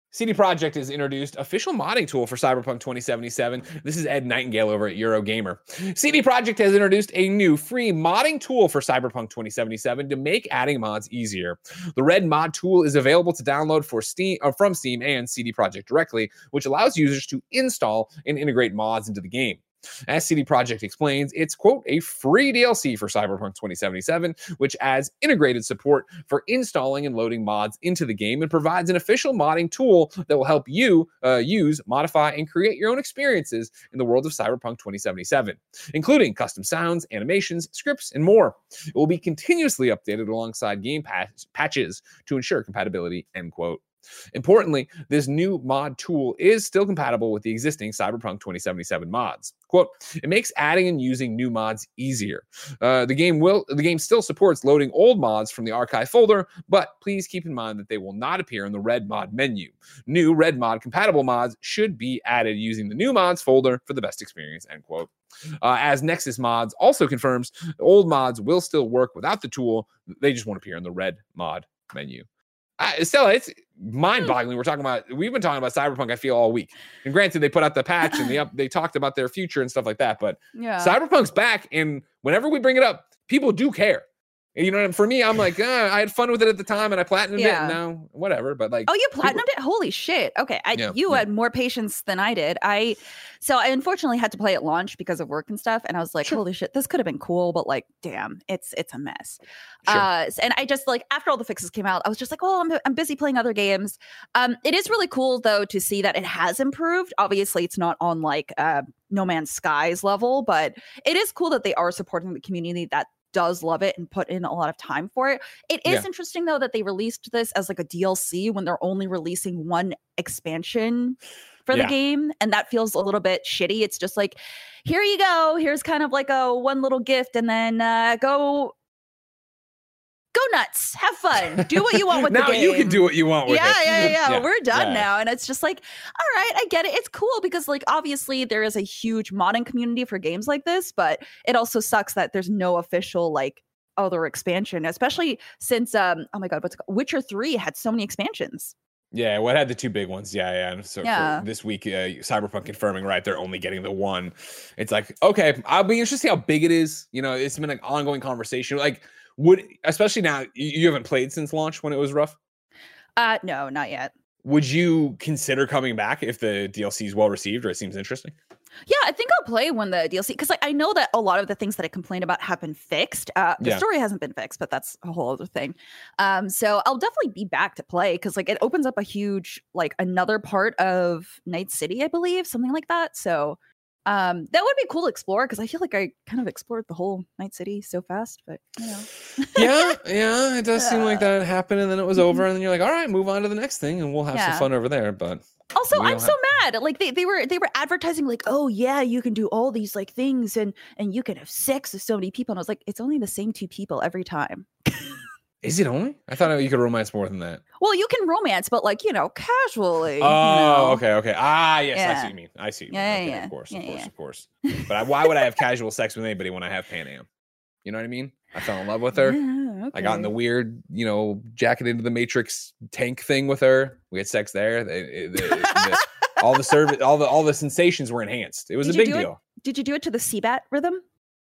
C D Projekt has introduced official modding tool for Cyberpunk twenty seventy-seven. This is Ed Nightingale over at Eurogamer. C D Projekt has introduced a new free modding tool for Cyberpunk twenty seventy-seven to make adding mods easier. The Red Mod tool is available to download for Steam, or from Steam and C D Projekt directly, which allows users to install and integrate mods into the game. As C D Projekt explains, it's, quote, a free D L C for Cyberpunk twenty seventy-seven, which adds integrated support for installing and loading mods into the game and provides an official modding tool that will help you uh, use, modify, and create your own experiences in the world of Cyberpunk twenty seventy-seven, including custom sounds, animations, scripts, and more. It will be continuously updated alongside game patch- patches to ensure compatibility, end quote. Importantly, this new mod tool is still compatible with the existing Cyberpunk twenty seventy-seven mods. Quote, it makes adding and using new mods easier. Uh, the game will the game still supports loading old mods from the archive folder, but please keep in mind that they will not appear in the Red Mod menu. New Red Mod compatible mods should be added using the new mods folder for the best experience, end quote. Uh, as Nexus Mods also confirms, old mods will still work without the tool. They just won't appear in the Red Mod menu. Uh, Stella, it's mind-boggling. We're talking about, we've been talking about Cyberpunk, I feel, all week. And granted, they put out the patch and they up, they talked about their future and stuff like that. But Yeah. Cyberpunk's back, and whenever we bring it up, people do care. You know, for me, I'm like, uh, I had fun with it at the time, and I platinumed Yeah. it. Now, whatever. But like, Oh, you platinumed it? Holy shit. Okay. I, Yeah, you yeah. had more patience than I did. I, so I unfortunately had to play at launch because of work and stuff. And I was like, Sure. holy shit, this could have been cool, but like, damn, it's, it's a mess. Sure. Uh, s- and I just like, after all the fixes came out, I was just like, oh, I'm, I'm busy playing other games. Um, it is really cool though, to see that it has improved. Obviously it's not on like, uh, No Man's Skies level, but it is cool that they are supporting the community that does love it and put in a lot of time for it. It is Yeah. interesting though that they released this as like a D L C when they're only releasing one expansion for Yeah. the game, and that feels a little bit shitty. It's just like, here you go, here's kind of like a one little gift, and then uh go go nuts, have fun, do what you want with now the game. you can do what you want with yeah, it. yeah, yeah, Yeah, We're done yeah. now. And it's just like, all right, I get it. It's cool because, like, obviously there is a huge modding community for games like this, but it also sucks that there's no official, like, other expansion, especially since, um, oh my God, what's it called? Witcher three had so many expansions. Yeah, what had the two big ones? Yeah, yeah. And so Yeah. for this week, uh, Cyberpunk confirming, right, they're only getting the one. It's like, okay, I'll be interested to see how big it is. You know, it's been an ongoing conversation. Like, would, especially now, you, you haven't played since launch when it was rough. Uh, no, not yet. Would you consider coming back if the D L C is well received or it seems interesting? Yeah, I think I'll play when the D L C, because like I know that a lot of the things that I complained about have been fixed. Uh, the Yeah. story hasn't been fixed, but that's a whole other thing. Um, so I'll definitely be back to play because like it opens up a huge like another part of Night City, I believe, something like that. So um, that would be cool to explore because I feel like I kind of explored the whole Night City so fast, but you know. yeah, yeah, it does seem like Yeah. that happened and then it was over and then you're like, all right, move on to the next thing and we'll have Yeah. some fun over there. But Also, We I'm don't so mad. Like they, they were they were advertising like, oh yeah, you can do all these like things and and you can have sex with so many people. And I was like, it's only the same two people every time. is it only? I thought you could romance more than that. Well, you can romance, but like, you know, casually. Oh, you know. okay, okay. Ah, yes, I see Yeah. what you mean. I see what you Yeah, mean. yeah, Okay, yeah. of course, of Yeah, course, yeah. of course. But I, why would I have casual sex with anybody when I have Pan Am? You know what I mean? I fell in love with her. Yeah, I got in the okay. weird, you know, jacket into the Matrix tank thing with her. We had sex there. The- the- the- all the service, all the all the sensations were enhanced. It was Did a you big do it? deal. Did you do it to the C-Bat rhythm?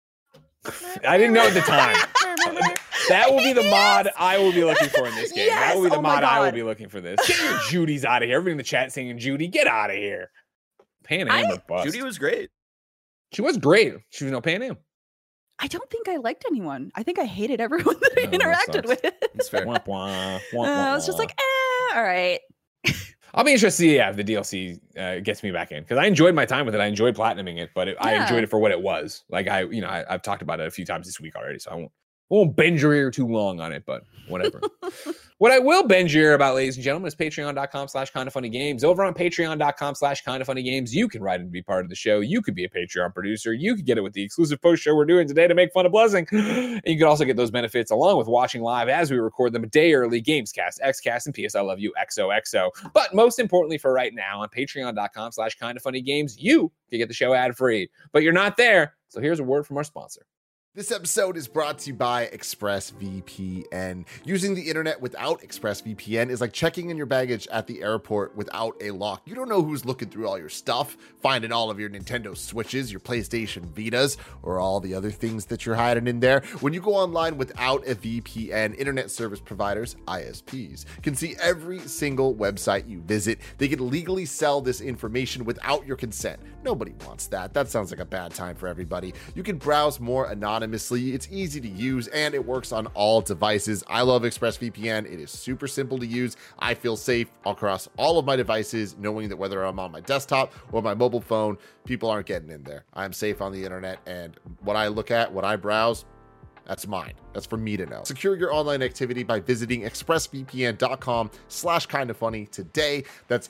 I didn't know at the time. That will be the mod I will be looking for in this game. That will be Yes! the Oh my mod I will God. be looking for this. Get your Judy's out of here. Everybody in the chat saying Judy, get out of here. Pan Am I- was bust. Judy was great. She was great. She was no Pan Am. I don't think I liked anyone. I think I hated everyone that I Oh, that interacted sucks. with. That's fair. Wah, wah, wah, Uh, I was wah, just wah. like, eh, all right. I'll be interested to see yeah, if the D L C uh, gets me back in because I enjoyed my time with it. I enjoyed platinuming it, but it, I Yeah. enjoyed it for what it was. Like I, you know, I, I've talked about it a few times this week already, so I won't, won't bend your ear too long on it. But whatever. What I will bend your ear about, ladies and gentlemen, is patreon.com slash kind of funny games. Over on patreon.com slash kind of funny games, you can write in to be part of the show. You could be a Patreon producer. You could get it with the exclusive post show we're doing today to make fun of Blessing. And you can also get those benefits along with watching live as we record them a day early, Gamescast, Xcast, and P S I Love You X O X O. But most importantly for right now, on patreon.com slash kind of funny games, you can get the show ad free. But you're not there. So here's a word from our sponsor. This episode is brought to you by ExpressVPN. Using the internet without ExpressVPN is like checking in your baggage at the airport without a lock. You don't know who's looking through all your stuff, finding all of your Nintendo Switches, your PlayStation Vitas, or all the other things that you're hiding in there. When you go online without a V P N, internet service providers, I S Ps, can see every single website you visit. They can legally sell this information without your consent. Nobody wants that. That sounds like a bad time for everybody. You can browse more anonymously. It's easy to use and it works on all devices. I love ExpressVPN. It is super simple to use. I feel safe across all of my devices, knowing that whether I'm on my desktop or my mobile phone, people aren't getting in there. I'm safe on the internet, and what I look at, what I browse, that's mine. That's for me to know. Secure your online activity by visiting expressvpn.com slash kind of funny today. That's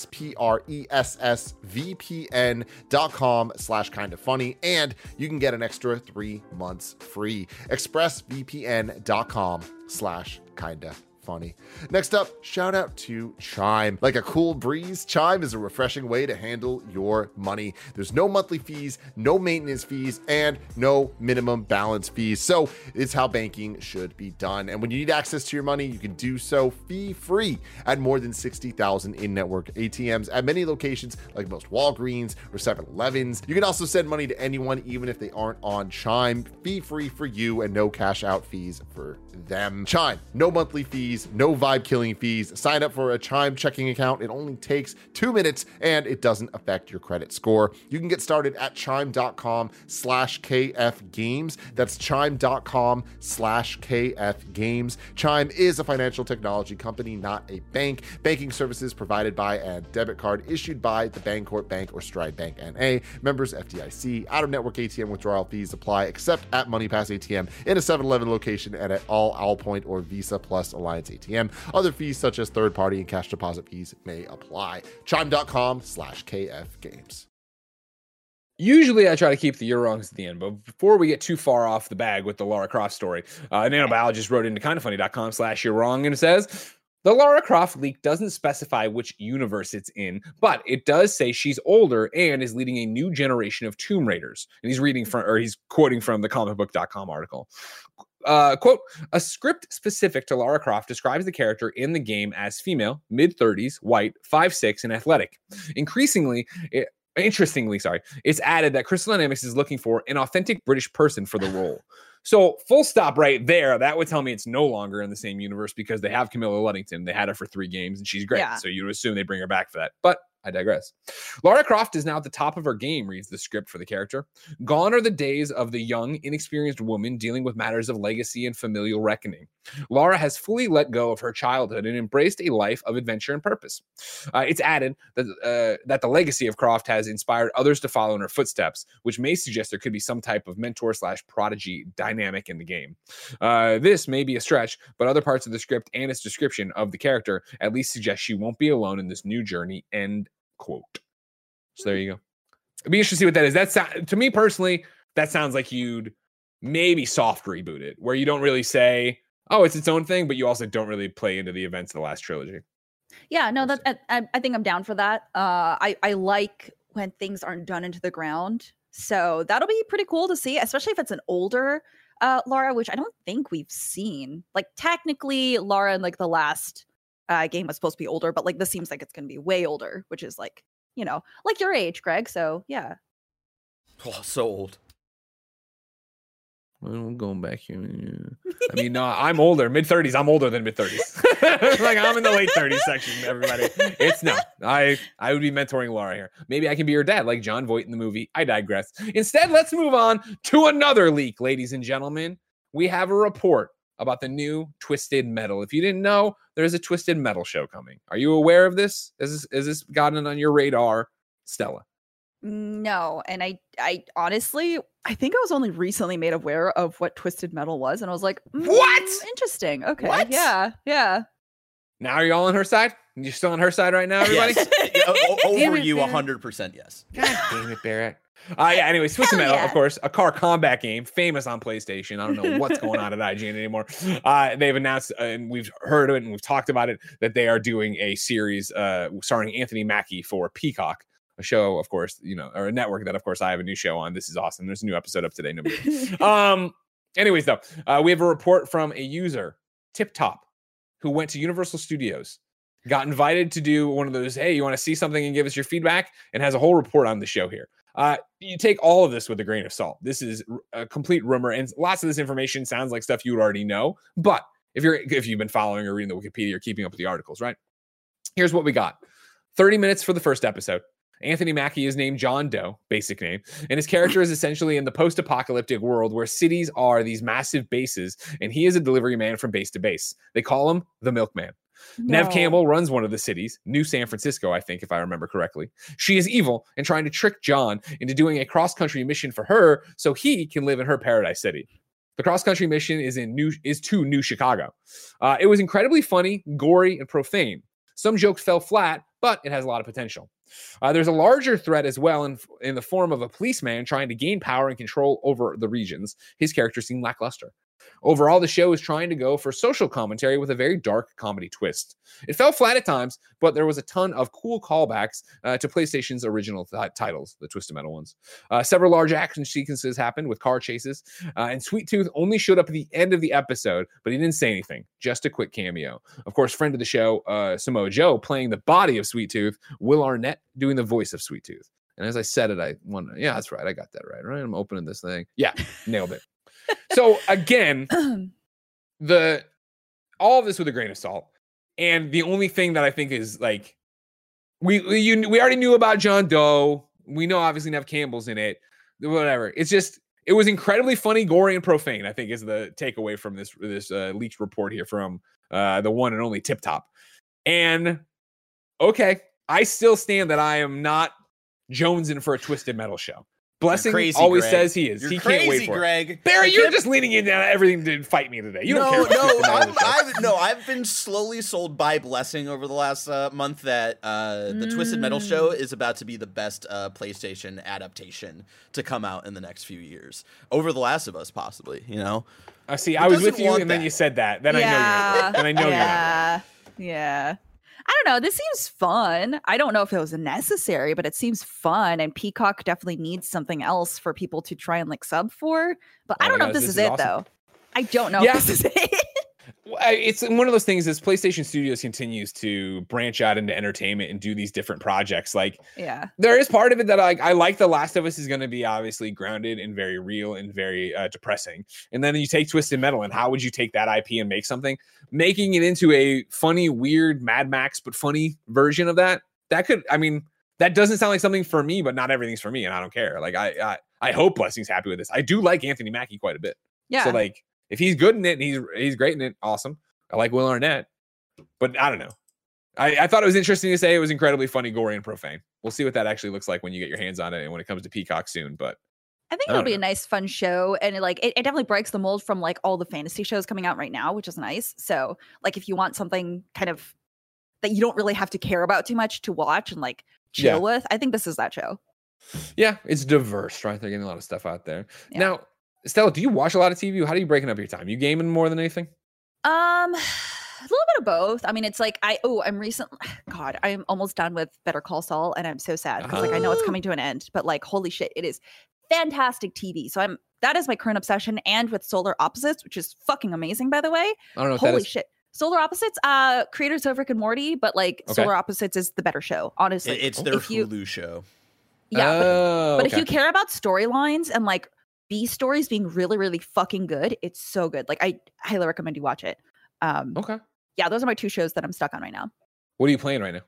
E-X-P-R-E-S-S-V-P-N dot com slash kind of funny. And you can get an extra three months free. expressvpn.com slash kinda funny. Next up, shout out to Chime. Like a cool breeze, Chime is a refreshing way to handle your money. There's no monthly fees, no maintenance fees, and no minimum balance fees. So it's how banking should be done. And when you need access to your money, you can do so fee-free at more than sixty thousand in-network A T Ms at many locations like most Walgreens or seven elevens. You can also send money to anyone, even if they aren't on Chime, fee-free for you and no cash out fees for them. Chime, no monthly fees, no vibe killing fees. Sign up for a Chime checking account. It only takes two minutes and it doesn't affect your credit score. You can get started at chime.com slash KF games. That's chime.com slash KF games. Chime is a financial technology company, not a bank. Banking services provided by and debit card issued by the Bancorp Bank or Stride Bank N A. Members F D I C. Out-of-network A T M withdrawal fees apply except at MoneyPass A T M in a seven eleven location and at all Allpoint or Visa Plus Alliance A T M. Other fees such as third-party and cash deposit fees may apply. Chime.com slash KF games. Usually I try to keep the you're wrongs at the end, but before we get too far off the bag with the Lara Croft story, uh, nanobiologist wrote into kindoffunny.com slash you're wrong and says, the Lara Croft leak doesn't specify which universe it's in, but it does say she's older and is leading a new generation of Tomb Raiders. And he's reading from, or he's quoting from the comic book dot com article. Uh, quote, a script specific to Lara Croft describes the character in the game as female, mid-thirties, white, five six, and athletic. Increasingly, it, interestingly, sorry, it's added that Crystal Dynamics is looking for an authentic British person for the role. So full stop right there. That would tell me it's no longer in the same universe because they have Camilla Luddington. They had her for three games and she's great. Yeah. So you would assume they bring her back for that. But I digress. Lara Croft is now at the top of her game, reads the script for the character. Gone are the days of the young, inexperienced woman dealing with matters of legacy and familial reckoning. Lara has fully let go of her childhood and embraced a life of adventure and purpose. Uh, it's added that, uh, that the legacy of Croft has inspired others to follow in her footsteps, which may suggest there could be some type of mentor slash prodigy dynamic in the game. Uh, this may be a stretch, but other parts of the script and its description of the character at least suggest she won't be alone in this new journey, end quote. So there you go. It'd be interesting to see what that is. That's to me personally, that sounds like you'd maybe soft reboot it, where you don't really say, oh, it's its own thing, but you also don't really play into the events of the last trilogy. Yeah, no, that I, I think I'm down for that. Uh, I, I like when things aren't done into the ground. So that'll be pretty cool to see, especially if it's an older uh, Lara, which I don't think we've seen. Like technically Lara in like the last uh, game was supposed to be older, but like this seems like it's going to be way older, which is like, you know, like your age, Greg. So yeah. Oh, so old. I'm going back here. I mean, no, I'm older, mid thirties. I'm older than mid thirties. Like I'm in the late thirties section. Everybody, it's no. I I would be mentoring Lara here. Maybe I can be her dad, like John Voight in the movie. I digress. Instead, let's move on to another leak, ladies and gentlemen. We have a report about the new Twisted Metal. If you didn't know, there's a Twisted Metal show coming. Are you aware of this? Is this, is this gotten on your radar, Stella? No, and I, I honestly, I think I was only recently made aware of what Twisted Metal was, and I was like, mm, "What? Interesting. Okay, what? Yeah, yeah." Now are you all on her side? You're still on her side right now, everybody? Yes. o- over you, one hundred percent yes. God damn it, Barrett. Uh, yeah, anyways, Twisted Metal, yeah. Of course, a car combat game, famous on PlayStation. I don't know what's going on at I G N anymore. Uh, they've announced, uh, and we've heard of it, and we've talked about it, that they are doing a series uh, starring Anthony Mackie for Peacock. a show, of course, you know, or a network that, of course, I have a new show on. This is awesome. There's a new episode up today. Nobody. um. Anyways, though, uh, we have a report from a user, Tip Top, who went to Universal Studios, got invited to do one of those, hey, you want to see something and give us your feedback, and has a whole report on the show here. Uh, you take all of this with a grain of salt. This is a complete rumor, and lots of this information sounds like stuff you would already know. But if you're if you've been following or reading the Wikipedia or keeping up with the articles, right? Here's what we got: thirty minutes for the first episode. Anthony Mackie is named John Doe, basic name, and his character is essentially in the post-apocalyptic world where cities are these massive bases, and he is a delivery man from base to base. They call him the Milkman. No. Nev Campbell runs one of the cities, New San Francisco, I think, if I remember correctly. She is evil and trying to trick John into doing a cross-country mission for her so he can live in her paradise city. The cross-country mission is in New is to New Chicago. Uh, it was incredibly funny, gory, and profane. Some jokes fell flat, but it has a lot of potential. Uh, there's a larger threat as well in, in the form of a policeman trying to gain power and control over the regions. His character seemed lackluster. Overall, the show is trying to go for social commentary with a very dark comedy twist. It fell flat at times, but there was a ton of cool callbacks uh, to PlayStation's original th- titles, the Twisted Metal ones. Uh, several large action sequences happened with car chases, uh, and Sweet Tooth only showed up at the end of the episode, but he didn't say anything, just a quick cameo. Of course, friend of the show, uh, Samoa Joe, playing the body of Sweet Tooth, Will Arnett doing the voice of Sweet Tooth. And as I said it, I wonder, yeah, that's right. I got that right, right? I'm opening this thing. Yeah, nailed it. So again, the all of this with a grain of salt. And the only thing that I think is like, we we, you, we already knew about John Doe. We know obviously Nev Campbell's in it. Whatever. It's just, it was incredibly funny, gory, and profane, I think is the takeaway from this, this uh, leaked report here from uh, the one and only Tip Top. And okay, I still stand that I am not jonesing for a Twisted Metal show. Blessing crazy, always Greg. says he is. You're he crazy, can't wait for Greg. it. Barry, I you're can't- just leaning into everything to fight me today. You no, don't care. no, about I'm, the show. I've, no, I've been slowly sold by Blessing over the last uh, month that uh, the Mm. Twisted Metal show is about to be the best uh, PlayStation adaptation to come out in the next few years. Over The Last of Us, possibly, you know? I see. Who I was doesn't with you, want and then that? you said that. Then yeah. I know you're not. Then I know you're not. yeah. Yeah. I don't know. This seems fun. I don't know if it was necessary, but it seems fun. And Peacock definitely needs something else for people to try and like sub for. But I Oh don't my know if gosh, this, this is, is it awesome. though. I don't know Yeah. if this is it. Well, I- It's one of those things as PlayStation Studios continues to branch out into entertainment and do these different projects. Like, Yeah. there is part of it that I, I like. The Last of Us is going to be obviously grounded and very real and very uh, depressing. And then you take Twisted Metal, and how would you take that I P and make something? Making it into a funny, weird Mad Max, but funny version of that. That could, I mean, that doesn't sound like something for me, but not everything's for me, and I don't care. Like, I I, I hope Blessing's happy with this. I do like Anthony Mackie quite a bit. Yeah. So, like, if he's good in it and he's he's great in it, awesome. I like Will Arnett, but I don't know. I, I thought it was interesting to say it was incredibly funny, gory, and profane. We'll see what that actually looks like when you get your hands on it and when it comes to Peacock soon. But I think I it'll don't be a know. nice, fun show, and it, like it, it definitely breaks the mold from like all the fantasy shows coming out right now, which is nice. So, like, if you want something kind of that you don't really have to care about too much to watch and like chill Yeah. with, I think this is that show. yeah, it's diverse, right? They're getting a lot of stuff out there. Yeah. Now, Stella, do you watch a lot of T V? How are you breaking up your time? You gaming more than anything? Um, a little bit of both. I mean, it's like I oh, I'm recently. God, I'm almost done with Better Call Saul, and I'm so sad because like I know it's Oh. coming to an end, but like holy shit, it is fantastic T V. So I'm that is my current obsession, and with Solar Opposites, which is fucking amazing, by the way. I don't know what Holy that is. shit. Solar Opposites, uh, creators of Rick and Morty, but like Okay. Solar Opposites is the better show, honestly. It- it's their If you- Hulu show. Yeah, but, Oh, but okay. if you care about storylines and like B stories being really, really fucking good, it's so good. Like I highly recommend you watch it. Um, Okay. yeah, those are my two shows that I'm stuck on right now. What are you playing right now?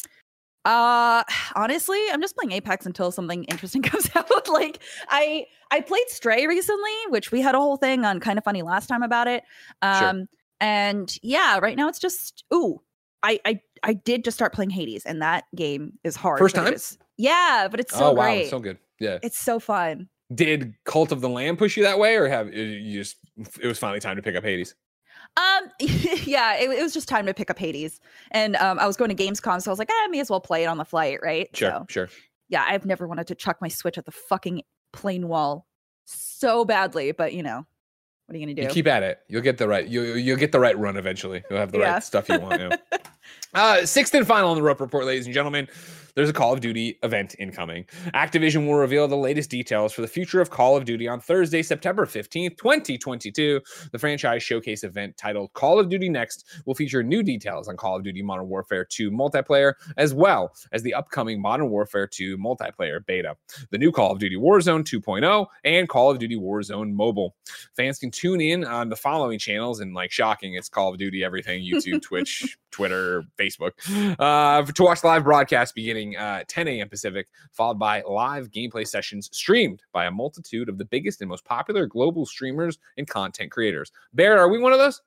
Uh honestly, I'm just playing Apex until something interesting comes out. Like I I played Stray recently, which we had a whole thing on Kind of Funny last time about it. Um and yeah, right now it's just ooh, I I I did just start playing Hades, and that game is hard. First but it time? is- yeah, but it's so oh wow, great. so good. Yeah. It's so fun. Did Cult of the Lamb push you that way, or have you just? It was finally time to pick up Hades. Um, yeah, it, it was just time to pick up Hades, and um, I was going to Gamescom, so I was like, eh, I may as well play it on the flight, right? Sure, So, sure. yeah, I've never wanted to chuck my Switch at the fucking plane wall so badly, but you know, what are you gonna do? You keep at it. You'll get the right. You you'll get the right run eventually. You'll have the Yeah. right stuff you want. Yeah. Uh, sixth and final on the Rope Report, ladies and gentlemen. There's a Call of Duty event incoming. Activision will reveal the latest details for the future of Call of Duty on Thursday, September fifteenth, twenty twenty-two. The franchise showcase event titled Call of Duty Next will feature new details on Call of Duty Modern Warfare two multiplayer, as well as the upcoming Modern Warfare two multiplayer beta, the new Call of Duty Warzone two point oh, and Call of Duty Warzone Mobile. Fans can tune in on the following channels, and like shocking, it's Call of Duty everything, YouTube, Twitch, Twitter, Facebook, uh, to watch live broadcast beginning uh, ten a.m. Pacific, followed by live gameplay sessions streamed by a multitude of the biggest and most popular global streamers and content creators. Bear, are we one of those?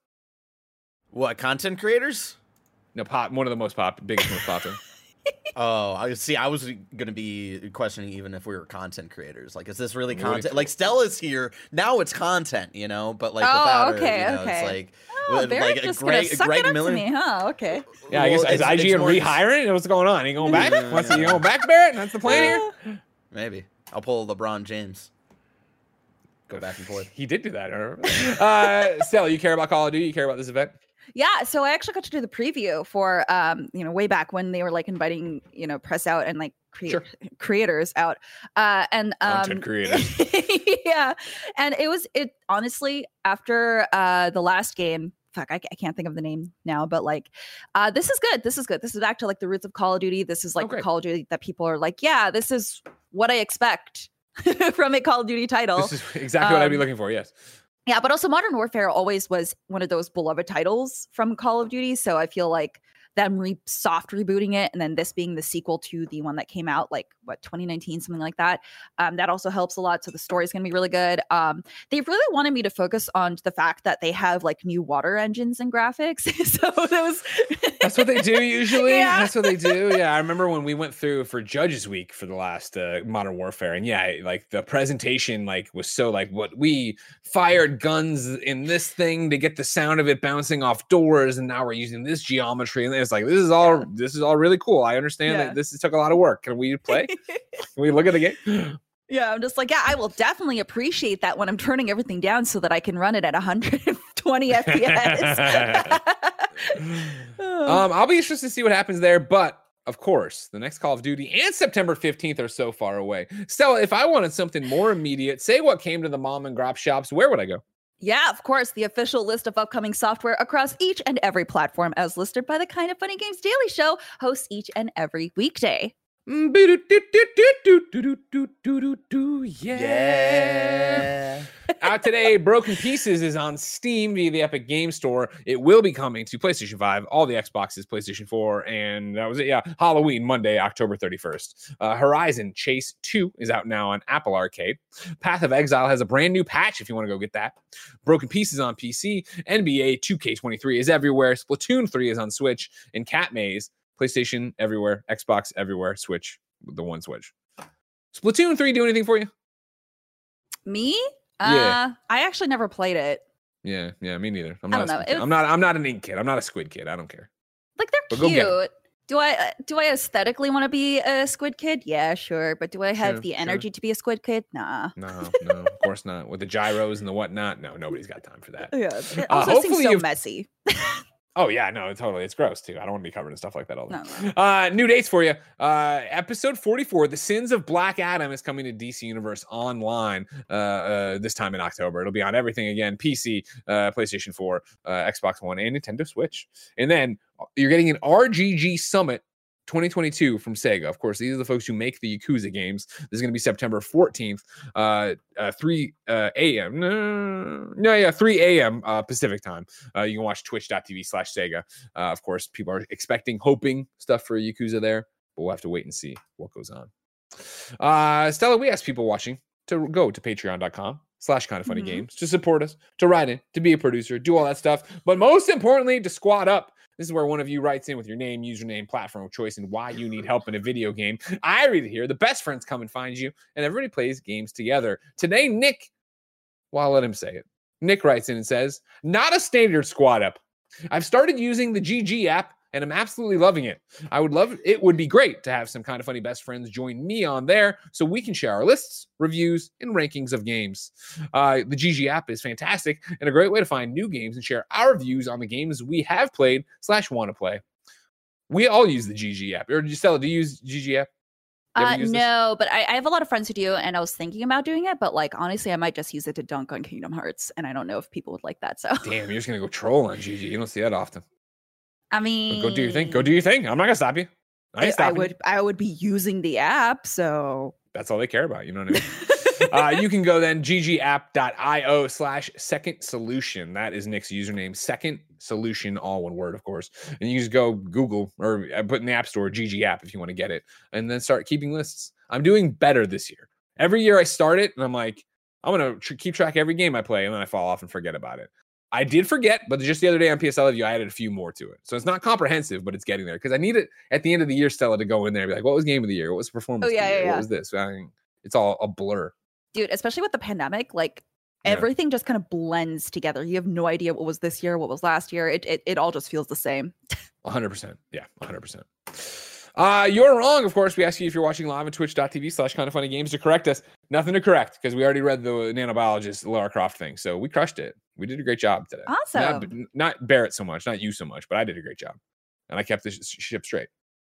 What, content creators? No, pop. One of the most pop, biggest, most popular. Oh, I see. I was gonna be questioning even if we were content creators. Like, is this really Really content? cool. Like, Stella's here now. It's content, you know. But like, Oh, without okay, her, you know, okay. it's like, Oh, with, they're like just Greg, gonna suck Greg it up Miller. to me, huh? Okay. Yeah, I guess Well, is it's- I G it's N more- rehiring? What's going on? He going back? What's he going back, Barrett? That's the plan here. Maybe I'll pull LeBron James. Go back and forth. He did do that. I remember. Uh, Stella, you care about Call of Duty? You care about this event? Yeah, so I actually got to do the preview for um, you know, way back when they were like inviting, you know, press out and like crea- Sure. creators out. Uh and um Content creators. yeah. And it was it honestly after uh the last game, fuck, I, I can't think of the name now, but like uh this is good. This is good. This is back to like the roots of Call of Duty. This is like Okay. the Call of Duty that people are like, yeah, this is what I expect from a Call of Duty title. This is exactly what I'd be Um, looking for. Yes. Yeah, but also Modern Warfare always was one of those beloved titles from Call of Duty. So I feel like them re- soft rebooting it and then this being the sequel to the one that came out like what twenty nineteen, something like that. Um, that also helps a lot. So the story's gonna be really good. Um, they really wanted me to focus on the fact that they have like new water engines and graphics. So that was That's what they do usually. Yeah. That's what they do. Yeah, I remember when we went through for Judges Week for the last uh, Modern Warfare, and yeah, like the presentation like was so like what we fired guns in this thing to get the sound of it bouncing off doors, and now we're using this geometry, and it's like this is all this is all really cool. I understand Yeah. that this took a lot of work. Can we play? Can we look at the game? Yeah, I'm just like, yeah, I will definitely appreciate that when I'm turning everything down so that I can run it at one hundred twenty F P S. Um, I'll be interested to see what happens there, but of course, the next Call of Duty and September fifteenth are so far away. Stella, if I wanted something more immediate, say what came to the mom and grop shops, where would I go? Yeah, of course, the official list of upcoming software across each and every platform as listed by the Kind of Funny Games Daily Show hosts each and every weekday. Yeah. Out today, Broken Pieces is on Steam via the Epic Game Store. It will be coming to PlayStation five, all the Xboxes, PlayStation four, and that was it. Yeah, Halloween, Monday, October thirty-first. Uh, Horizon Chase two is out now on Apple Arcade. Path of Exile has a brand new patch if you want to go get that. Broken Pieces on P C. N B A two K twenty-three is everywhere. Splatoon three is on Switch. And Cat Maze, PlayStation everywhere, Xbox everywhere, Switch, the one Switch. Splatoon three do anything for you? Me? Yeah. Uh, I actually never played it. Yeah, yeah, me neither. I'm I not. don't a know. squid kid. It I'm not. I'm not an ink kid. I'm not a squid kid. I don't care. Like they're But go get 'em. cute. Do I uh, do I aesthetically want to be a squid kid? Yeah, sure. But do I have Sure, the sure. energy to be a squid kid? Nah. No, no, of course not. With the gyros and the whatnot, no, nobody's got time for that. Yeah. It Uh, also seems hopefully so you've- messy. Oh yeah, no, totally. It's gross too. I don't want to be covered in stuff like that all the No, time. Uh, new dates for you. Uh, episode forty-four, The Sins of Black Adam, is coming to D C Universe Online uh, uh, this time in October. It'll be on everything again: P C, uh, PlayStation four, uh, Xbox One, and Nintendo Switch. And then you're getting an R G G Summit twenty twenty-two from Sega. Of course, these are the folks who make the Yakuza games. This is going to be September fourteenth, uh, uh, three a.m. No, no, yeah, three a.m. Uh, Pacific time. Uh, you can watch twitch.tv slash Sega. Uh, of course, people are expecting, hoping stuff for Yakuza there, but we'll have to wait and see what goes on. Uh, Stella, we asked people watching to go to patreon.com slash kind of funny Mhm. games to support us, to write in, to be a producer, do all that stuff. But most importantly, to squad up. This is where one of you writes in with your name, username, platform of choice, and why you need help in a video game. I read it here. The best friends come and find you, and everybody plays games together. Today, Nick, well, I'll let him say it. Nick writes in and says, not a standard squad up. I've started using the G G app, and I'm absolutely loving it. I would love it. Would be great to have some kind of funny best friends join me on there so we can share our lists, reviews, and rankings of games. Uh, the G G app is fantastic and a great way to find new games and share our views on the games we have played slash want to play. We all use the G G app. Or Stella, do you use G G app? You ever Uh, use this? no, but I, I have a lot of friends who do, and I was thinking about doing it. But like honestly, I might just use it to dunk on Kingdom Hearts, and I don't know if people would like that. So Damn, you're just gonna go troll on G G. You don't see that often. I mean, Go do your thing. Go do your thing. I'm not gonna stop you. I ain't I, I stopping you. would I would be using the app. So That's all they care about. You know what I mean? uh, you can go then ggapp.io slash second solution. That is Nick's username. Second solution, all one word, of course. And you just go Google or put in the App Store G G app if you want to get it, and then start keeping lists. I'm doing better this year. Every year I start it, and I'm like, I'm gonna tr- keep track of every game I play, and then I fall off and forget about it. I did forget, but just the other day on P S L Review, I added a few more to it. So it's not comprehensive, but it's getting there because I need it at the end of the year, Stella, to go in there and be like, what was game of the year? What was performance? Oh, yeah, of the year? yeah, yeah. What was this? I mean, it's all a blur. dude, especially with the pandemic, like Yeah. everything just kind of blends together. You have no idea what was this year, what was last year. It it, it all just feels the same. one hundred percent. Yeah, one hundred percent. Uh, you're wrong. Of course, we ask you if you're watching live on twitch.tv slash kind of funny games to correct us. Nothing to correct because we already read the nanobiologist Lara Croft thing. So we crushed it. We did a great job today. Awesome. Not, not Barrett so much, not you so much, but I did a great job. And I kept the sh- ship straight.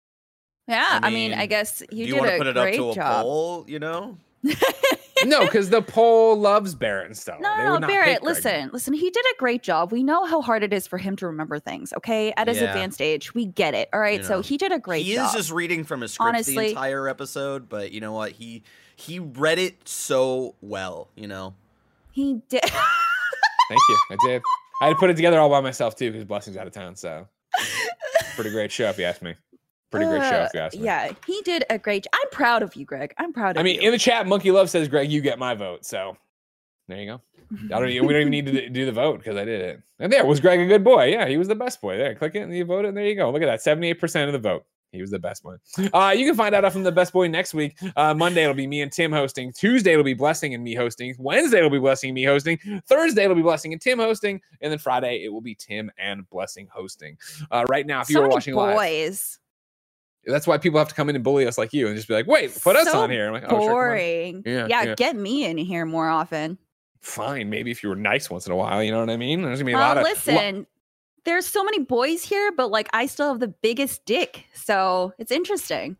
Yeah, I I mean, I mean, guess Do you you did want to a put it up great to a job. poll? You know. No, because the poll loves Barrett and Stella. No, They no, would no, not Barrett, pick Greg. listen, listen. He did a great job. We know how hard it is for him to remember things. Okay, at his Yeah. advanced age, we get it. All right, You so know, he did a great he job. is just reading from a script the Honestly. entire episode, but you know what? He he read it so well. You know. He did. Thank you. I did. I had to put it together all by myself too because Blessing's out of town. So pretty great show if you ask me. Pretty great show if you ask me. Uh, Yeah, he did a great. j- I'm proud of you, Greg. I'm proud of I mean, you. in the chat, Monkey Love says, "Greg, you get my vote." So there you go. I don't. e- We don't even need to do the vote because I did it. And there was Greg, a good boy. Yeah, he was the best boy. There, click it and you vote it. And there you go. Look at that, seventy-eight percent of the vote. He was the best one. Uh, you can find out from the best boy next week. Uh, Monday it'll be me and Tim hosting. Tuesday it'll be Blessing and me hosting. Wednesday it'll be Blessing and me hosting. Thursday it'll be Blessing and Tim hosting. And then Friday it will be Tim and Blessing hosting. Uh, right now, if you so were many watching live, boys. that's why people have to come in and bully us like you and just be like, "Wait, put us So on here." I'm like, "Oh, sure, come on." boring. Yeah, yeah, yeah. get me in here more often. Fine, maybe if you were nice once in a while, you know what I mean? There's gonna be a Well, lot of listen, there's so many boys here, but like I still have the biggest dick, so it's interesting.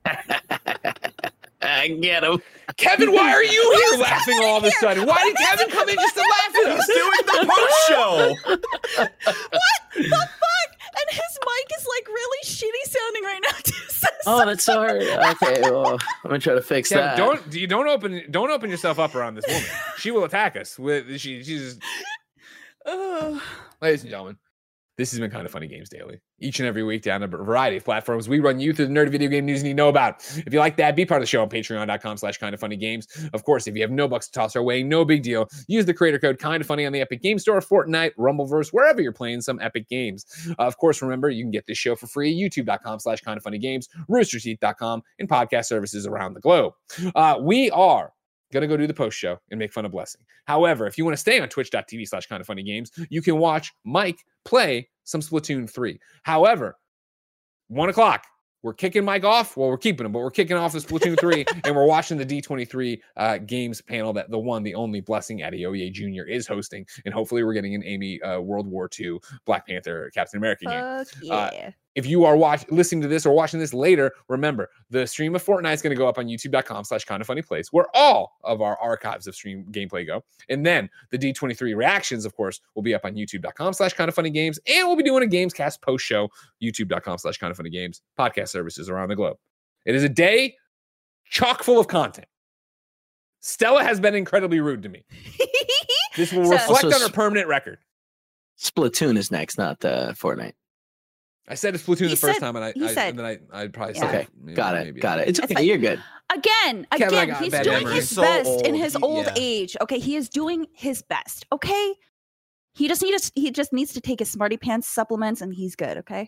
I get him. Kevin, why are you here laughing all of a sudden? Why did Kevin come in just to laugh at us? He's doing the post show. The fuck? And his mic is like really shitty sounding right now. Too. So Oh, that's so hard. Okay, well, I'm gonna try to fix Kevin, that. don't you don't open don't open yourself up around this woman. She will attack us. With she she's Ugh. ladies and gentlemen. This has been Kind of Funny Games Daily. Each and every week down a variety of platforms. We run you through the nerd video game news you need to know about. If you like that, be part of the show on patreon.com slash kind of funny games. Of course, if you have no bucks to toss our way, no big deal. Use the creator code Kind of Funny on the Epic Game Store, Fortnite, Rumbleverse, wherever you're playing some epic games. Uh, of course, remember, you can get this show for free. YouTube.com slash kind of funny games, rooster teeth dot com, and podcast services around the globe. Uh, we are gonna go do the post show and make fun of Blessing. However, if you want to stay on twitch.tv slash kind of funny games, you can watch Mike play some Splatoon three. However, one o'clock, we're kicking Mike off. Well, we're keeping him, but we're kicking off the Splatoon three, and we're watching the D twenty-three uh, games panel that the one, the only Blessing Adeoye Junior is hosting, and hopefully we're getting an Amy uh, World War Two Black Panther Captain America game. Fuck yeah. If you are watch, listening to this or watching this later, remember the stream of Fortnite is going to go up on youtube.com slash kind of funny plays, where all of our archives of stream gameplay go. And then the D twenty-three reactions, of course, will be up on youtube.com slash kind of funny games. And we'll be doing a Gamescast post show, youtube.com slash kind of funny games, podcast services around the globe. It is a day chock full of content. Stella has been incredibly rude to me. This will So- reflect Also on her s- permanent record. Splatoon is next, not uh, Fortnite. I said it's Splatoon He the first said- time, and I, he I said- and then I, I probably Yeah. said Okay, you know, got it, maybe. got it. It's That's okay, fine. you're good. Again, Kevin, I again, got he's bad doing memory. his He's so best in old. his He- old yeah. age. Okay, he is doing his best. Okay, he just needs he just needs to take his Smarty Pants supplements, and he's good. Okay.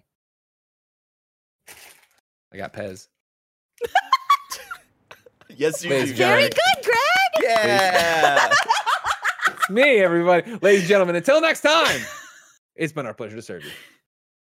I got Pez. Yes, you Ladies do. and Very gentlemen. good, Greg. Yeah. It's me, everybody. Ladies and gentlemen, until next time, it's been our pleasure to serve you.